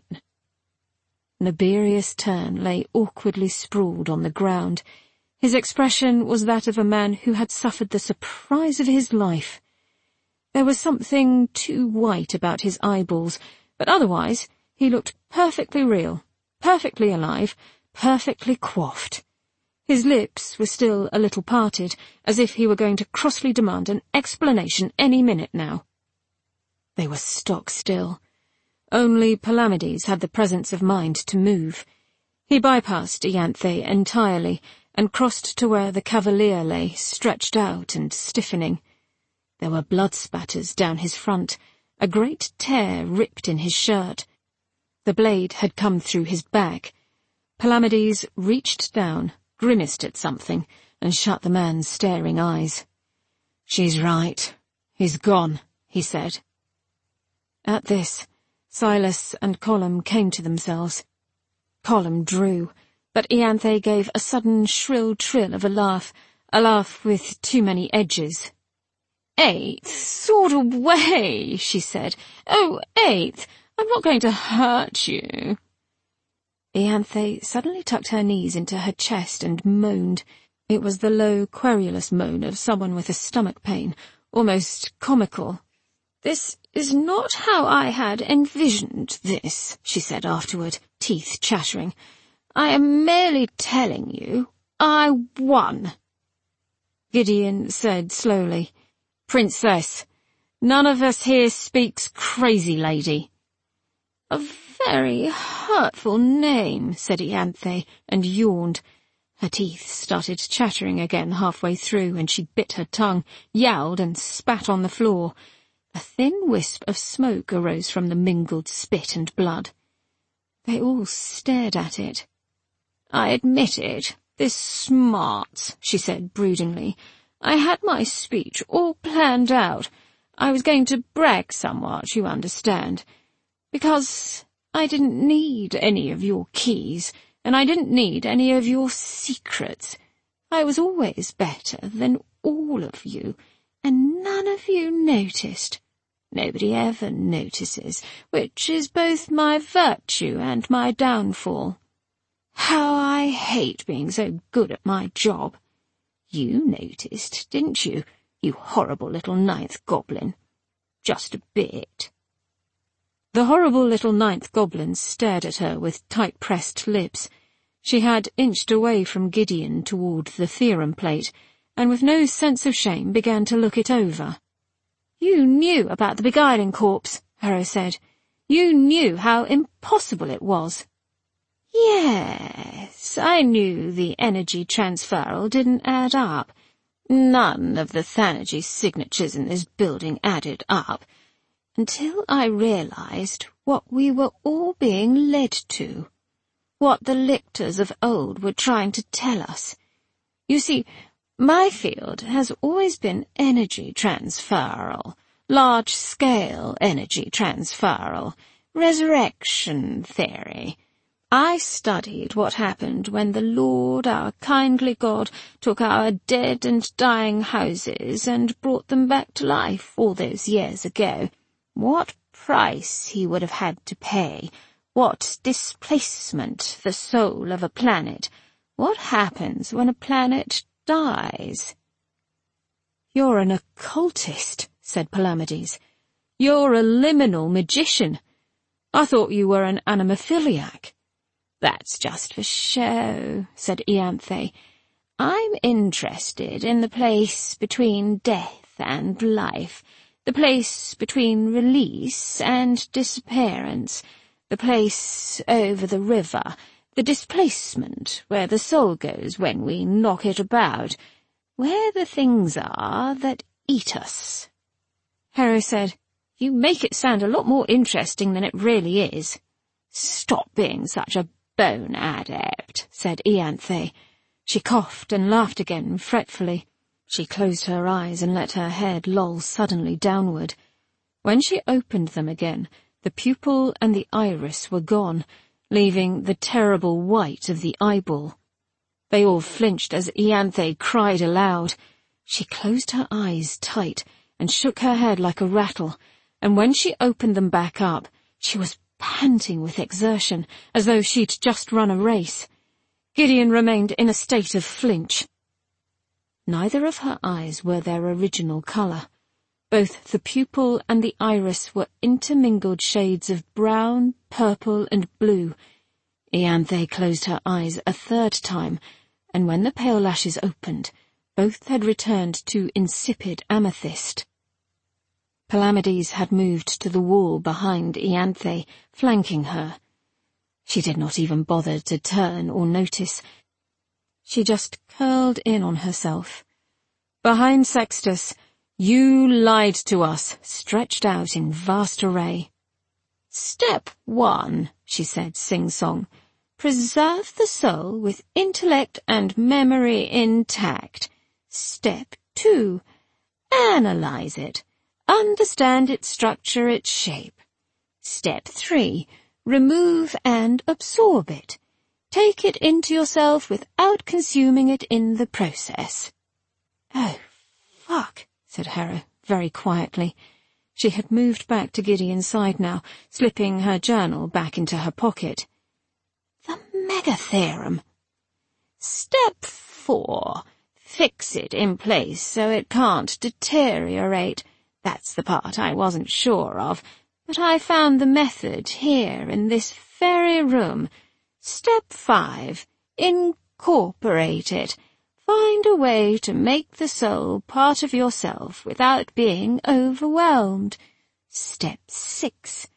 Naberius Tern lay awkwardly sprawled on the ground. His expression was that of a man who had suffered the surprise of his life. There was something too white about his eyeballs, but otherwise he looked perfectly real, perfectly alive, perfectly coiffed. His lips were still a little parted, as if he were going to crossly demand an explanation any minute now. They were stock still. Only Palamedes had the presence of mind to move. He bypassed Ianthe entirely and crossed to where the cavalier lay, stretched out and stiffening. There were blood spatters down his front, a great tear ripped in his shirt. The blade had come through his back. Palamedes reached down, grimaced at something, and shut the man's staring eyes. "She's right. He's gone," he said. At this, Silas and Colum came to themselves. Colum drew, but Ianthe gave a sudden shrill trill of a laugh with too many edges. "Eighth sort of way," she said. "Oh, Eighth, I'm not going to hurt you." Ianthe suddenly tucked her knees into her chest and moaned. It was the low, querulous moan of someone with a stomach pain, almost comical. "This is not how I had envisioned this," she said afterward, teeth chattering. "I am merely telling you, I won." Gideon said slowly, "Princess, none of us here speaks crazy lady." "A very hurtful name," said Ianthe, and yawned. Her teeth started chattering again halfway through, and she bit her tongue, yowled, and spat on the floor. A thin wisp of smoke arose from the mingled spit and blood. They all stared at it. "I admit it. This smarts," she said broodingly. "I had my speech all planned out. I was going to brag somewhat, you understand. Because I didn't need any of your keys, and I didn't need any of your secrets. I was always better than all of you, and none of you noticed. Nobody ever notices, which is both my virtue and my downfall. How I hate being so good at my job. You noticed, didn't you, you horrible little ninth goblin? Just a bit." The horrible little ninth goblin stared at her with tight-pressed lips. She had inched away from Gideon toward the theorem plate, and with no sense of shame began to look it over. "You knew about the beguiling corpse," Harrow said. "You knew how impossible it was." "Yes, I knew the energy transferal didn't add up. None of the Thanagy signatures in this building added up, until I realized what we were all being led to, what the lictors of old were trying to tell us. You see, my field has always been energy transferal, large-scale energy transferal, resurrection theory. I studied what happened when the Lord, our kindly God, took our dead and dying houses and brought them back to life all those years ago. What price he would have had to pay, what displacement the soul of a planet, what happens when a planet dies." "You're an occultist," said Palamedes. "You're a liminal magician. I thought you were an animaphiliac." "That's just for show," said Ianthe. "I'm interested in the place between death and life, the place between release and disappearance, the place over the river, the displacement where the soul goes when we knock it about, where the things are that eat us." Harrow said, "You make it sound a lot more interesting than it really is." "Stop being such a bone adept," said Ianthe. She coughed and laughed again fretfully. She closed her eyes and let her head loll suddenly downward. When she opened them again, the pupil and the iris were gone, leaving the terrible white of the eyeball. They all flinched as Ianthe cried aloud. She closed her eyes tight and shook her head like a rattle, and when she opened them back up, she was panting with exertion, as though she'd just run a race. Gideon remained in a state of flinch. Neither of her eyes were their original colour. Both the pupil and the iris were intermingled shades of brown, purple, and blue. Ianthe closed her eyes a third time, and when the pale lashes opened, both had returned to insipid amethyst. Palamedes had moved to the wall behind Ianthe, flanking her. She did not even bother to turn or notice. She just curled in on herself. Behind Sextus, you lied to us, stretched out in vast array. Step 1, she said, sing-song. Preserve the soul with intellect and memory intact. Step 2, analyze it. Understand its structure, its shape. Step 3, remove and absorb it. Take it into yourself without consuming it in the process. Oh, fuck, said Hera, very quietly. She had moved back to Gideon's side now, slipping her journal back into her pocket. The Megatheorem. Step 4, fix it in place so it can't deteriorate. That's the part I wasn't sure of, but I found the method here in this very room. Step 5, incorporate it. Find a way to make the soul part of yourself without being overwhelmed. Step 6,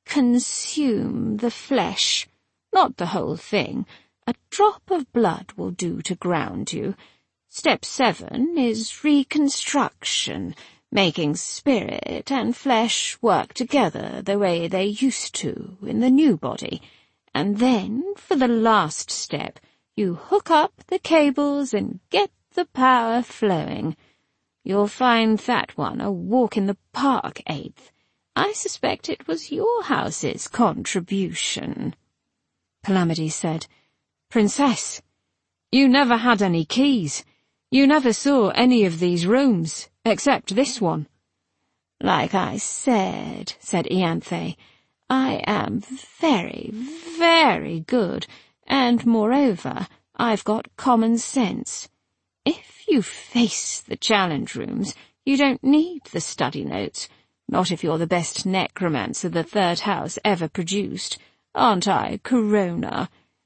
consume the flesh. Not the whole thing. A drop of blood will do to ground you. Step 7 is reconstruction, making spirit and flesh work together the way they used to in the new body. And then, for the last step, you hook up the cables and get the power flowing. You'll find that one a walk in the park, Eighth. I suspect it was your house's contribution. Palamedes said, Princess, you never had any keys. You never saw any of these rooms, except this one. Like I said Ianthe, I am very, very good, and moreover, I've got common sense. If you face the challenge rooms, you don't need the study notes, not if you're the best necromancer the third house ever produced. Aren't I, Corona?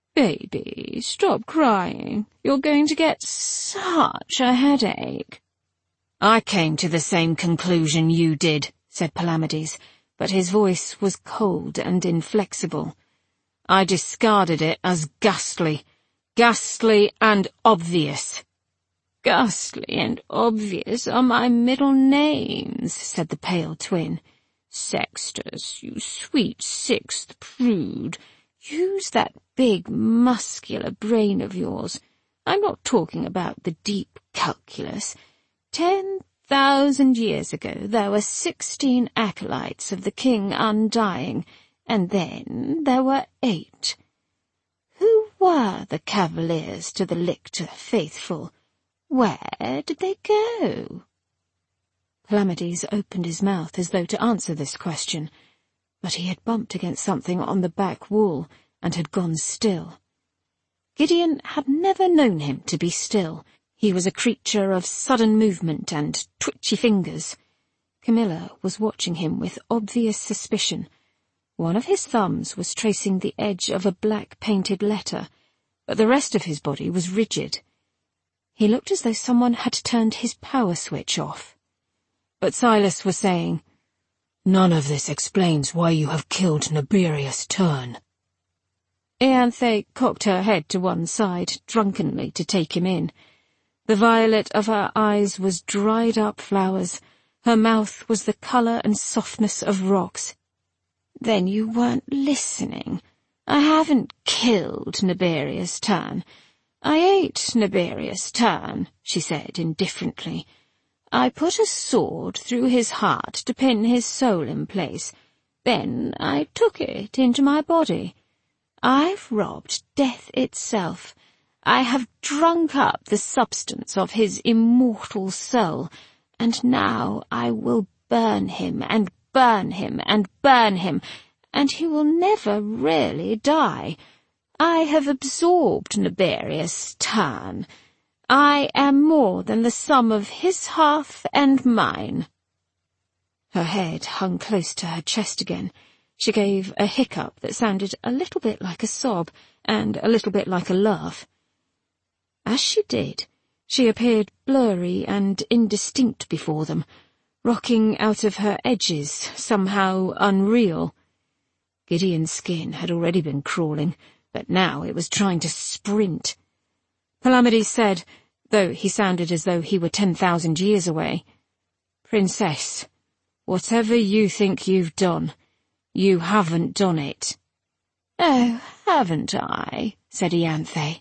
Baby, stop crying. You're going to get such a headache. I came to the same conclusion you did, said Palamedes, but his voice was cold and inflexible. I discarded it as ghastly and obvious. Ghastly and obvious are my middle names, said the pale twin. Sextus, you sweet sixth prude. Use that big, muscular brain of yours. I'm not talking about the deep calculus. 10,000 years ago there were 16 acolytes of the King Undying, and then there were 8. Who were the cavaliers to the lictor faithful? Where did they go? Palamedes opened his mouth as though to answer this question, but he had bumped against something on the back wall and had gone still. Gideon had never known him to be still. He was a creature of sudden movement and twitchy fingers. Camilla was watching him with obvious suspicion. One of his thumbs was tracing the edge of a black painted letter, but the rest of his body was rigid. He looked as though someone had turned his power switch off. But Silas was saying, None of this explains why you have killed Naberius Turn. Ianthe cocked her head to one side, drunkenly, to take him in. The violet of her eyes was dried-up flowers. Her mouth was the colour and softness of rocks. Then you weren't listening. I haven't killed Naberius Turn. I ate Naberius Turn, she said indifferently. I put a sword through his heart to pin his soul in place. Then I took it into my body. I've robbed death itself. I have drunk up the substance of his immortal soul, and now I will burn him and burn him and burn him, and he will never really die. I have absorbed Naberius Turn. I am more than the sum of his hearth and mine. Her head hung close to her chest again. She gave a hiccup that sounded a little bit like a sob, and a little bit like a laugh. As she did, she appeared blurry and indistinct before them, rocking out of her edges, somehow unreal. Gideon's skin had already been crawling, but now it was trying to sprint. Palamedes said, though he sounded as though he were 10,000 years away, "Princess, whatever you think you've done, you haven't done it." "Oh, haven't I?" said Ianthe.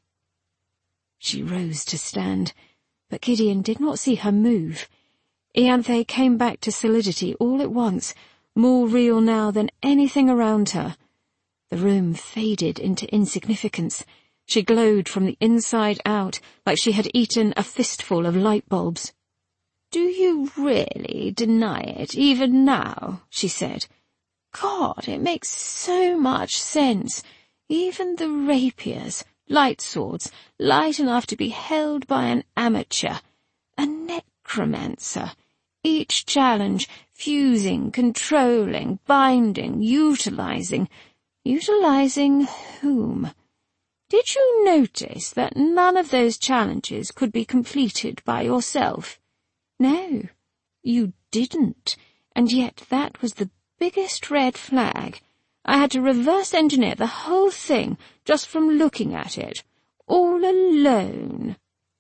She rose to stand, but Gideon did not see her move. Ianthe came back to solidity all at once, more real now than anything around her. The room faded into insignificance. She glowed from the inside out, like she had eaten a fistful of light bulbs. "Do you really deny it, even now?" she said. "God, it makes so much sense. Even the rapiers, light swords, light enough to be held by an amateur. A necromancer. Each challenge, fusing, controlling, binding, utilizing. Utilizing whom? Did you notice that none of those challenges could be completed by yourself? No, you didn't, and yet that was the biggest red flag. I had to reverse engineer the whole thing just from looking at it, all alone."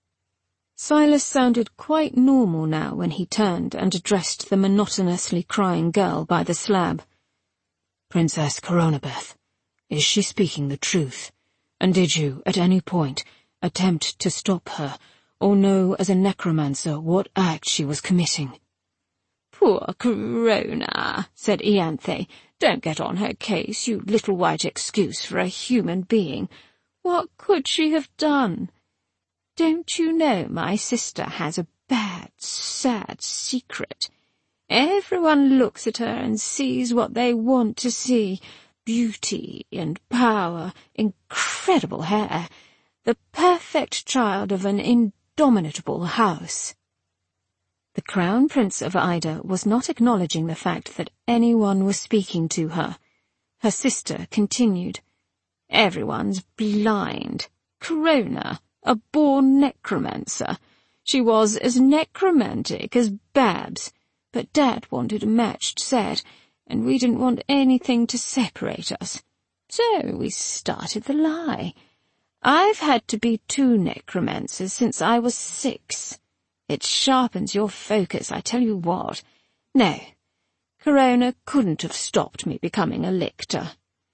Silas sounded quite normal now when he turned and addressed the monotonously crying girl by the slab. "Princess Coronabeth, is she speaking the truth? And did you, at any point, attempt to stop her, or know as a necromancer what act she was committing?" "Poor Corona," said Ianthe. "Don't get on her case, you little white excuse for a human being. What could she have done? Don't you know my sister has a bad, sad secret? Everyone looks at her and sees what they want to see. Beauty and power, incredible hair, the perfect child of an indomitable house." The Crown Prince of Ida was not acknowledging the fact that anyone was speaking to her. Her sister continued, "Everyone's blind. Corona, a born necromancer. She was as necromantic as Babs, but Dad wanted a matched set, and we didn't want anything to separate us. So we started the lie. I've had to be 2 necromancers since I was 6. It sharpens your focus, I tell you what. No, Corona couldn't have stopped me becoming a lictor."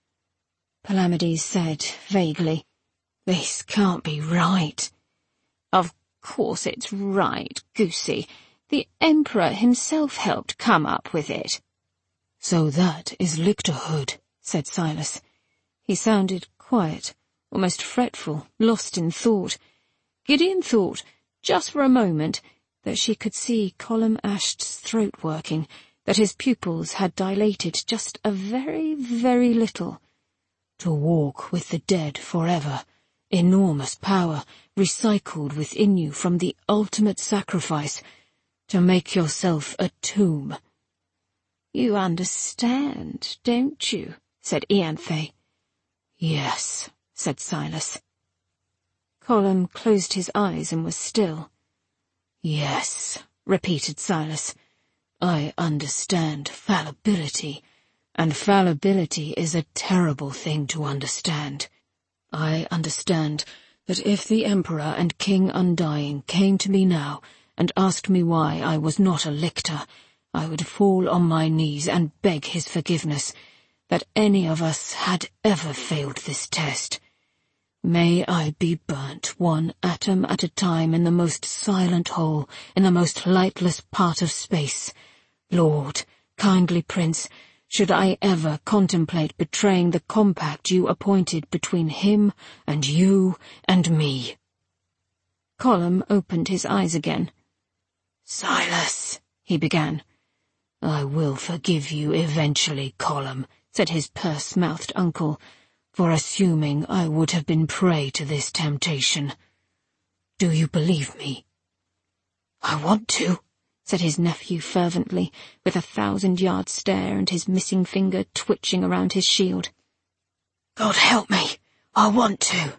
Palamedes said, vaguely, "This can't be right." "Of course it's right, goosey. The Emperor himself helped come up with it." "So that is lictorhood," said Silas. He sounded quiet, almost fretful, lost in thought. Gideon thought, just for a moment, that she could see Colum Asht's throat working, that his pupils had dilated just a very, very little. To walk with the dead forever, enormous power, recycled within you from the ultimate sacrifice, to make yourself a tomb. "You understand, don't you?" said Ianthe. "Yes," said Silas. Colum closed his eyes and was still. "Yes," repeated Silas. "I understand fallibility, and fallibility is a terrible thing to understand. I understand that if the Emperor and King Undying came to me now and asked me why I was not a lictor, I would fall on my knees and beg his forgiveness, that any of us had ever failed this test. May I be burnt 1 atom at a time in the most silent hole, in the most lightless part of space. Lord, kindly Prince, should I ever contemplate betraying the compact you appointed between him and you and me." Colum opened his eyes again. "Silas," he began. "I will forgive you eventually, Colum," said his purse-mouthed uncle, "for assuming I would have been prey to this temptation. Do you believe me?" "I want to," said his nephew fervently, with a 1,000-yard stare and his missing finger twitching around his shield. "God help me! I want to,"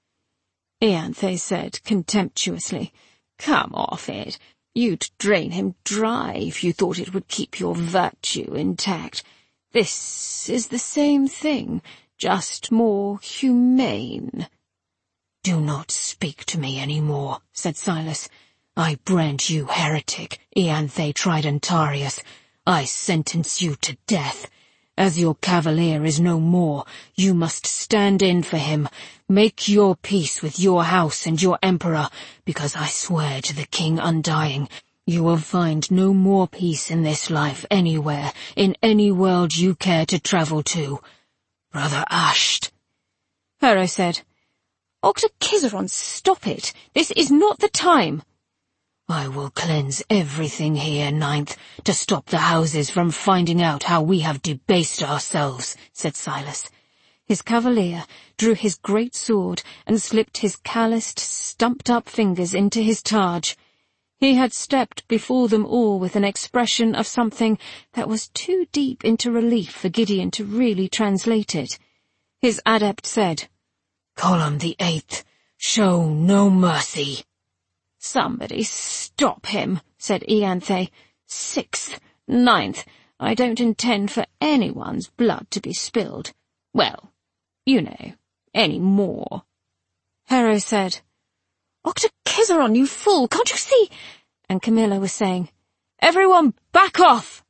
Ianthe said contemptuously. "Come off it. You'd drain him dry if you thought it would keep your virtue intact. This is the same thing, just more humane." "Do not speak to me any more," said Silas. "I brand you heretic, Ianthe Tridentarius. I sentence you to death. As your cavalier is no more, you must stand in for him. Make your peace with your house and your emperor, because I swear to the King Undying, you will find no more peace in this life anywhere, in any world you care to travel to. Brother Asht." Hero said, "Octokizaron, stop it. This is not the time." "I will cleanse everything here, Ninth, to stop the houses from finding out how we have debased ourselves," said Silas. His cavalier drew his great sword and slipped his calloused, stumped-up fingers into his targe. He had stepped before them all with an expression of something that was too deep into relief for Gideon to really translate it. His adept said, "Column the 8th, show no mercy." "Somebody stop him," said Ianthe. "6th, 9th, I don't intend for anyone's blood to be spilled. Well, you know, any more." Hero said, "Octokizaron, you fool, can't you see?" And Camilla was saying, "Everyone back off!"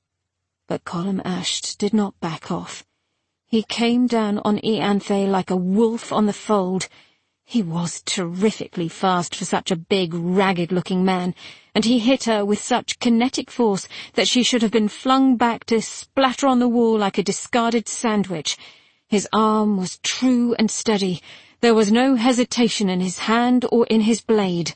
But Colum Asht did not back off. He came down on Ianthe like a wolf on the fold. He was terrifically fast for such a big, ragged-looking man, and he hit her with such kinetic force that she should have been flung back to splatter on the wall like a discarded sandwich. His arm was true and steady. There was no hesitation in his hand or in his blade.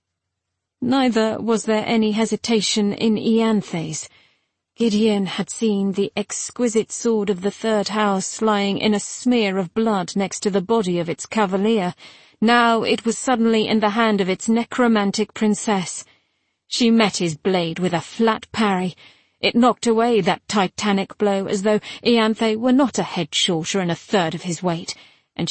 Neither was there any hesitation in Ianthe's. Gideon had seen the exquisite sword of the third house lying in a smear of blood next to the body of its cavalier. Now it was suddenly in the hand of its necromantic princess. She met his blade with a flat parry. It knocked away that titanic blow as though Ianthe were not a head shorter and a third of his weight.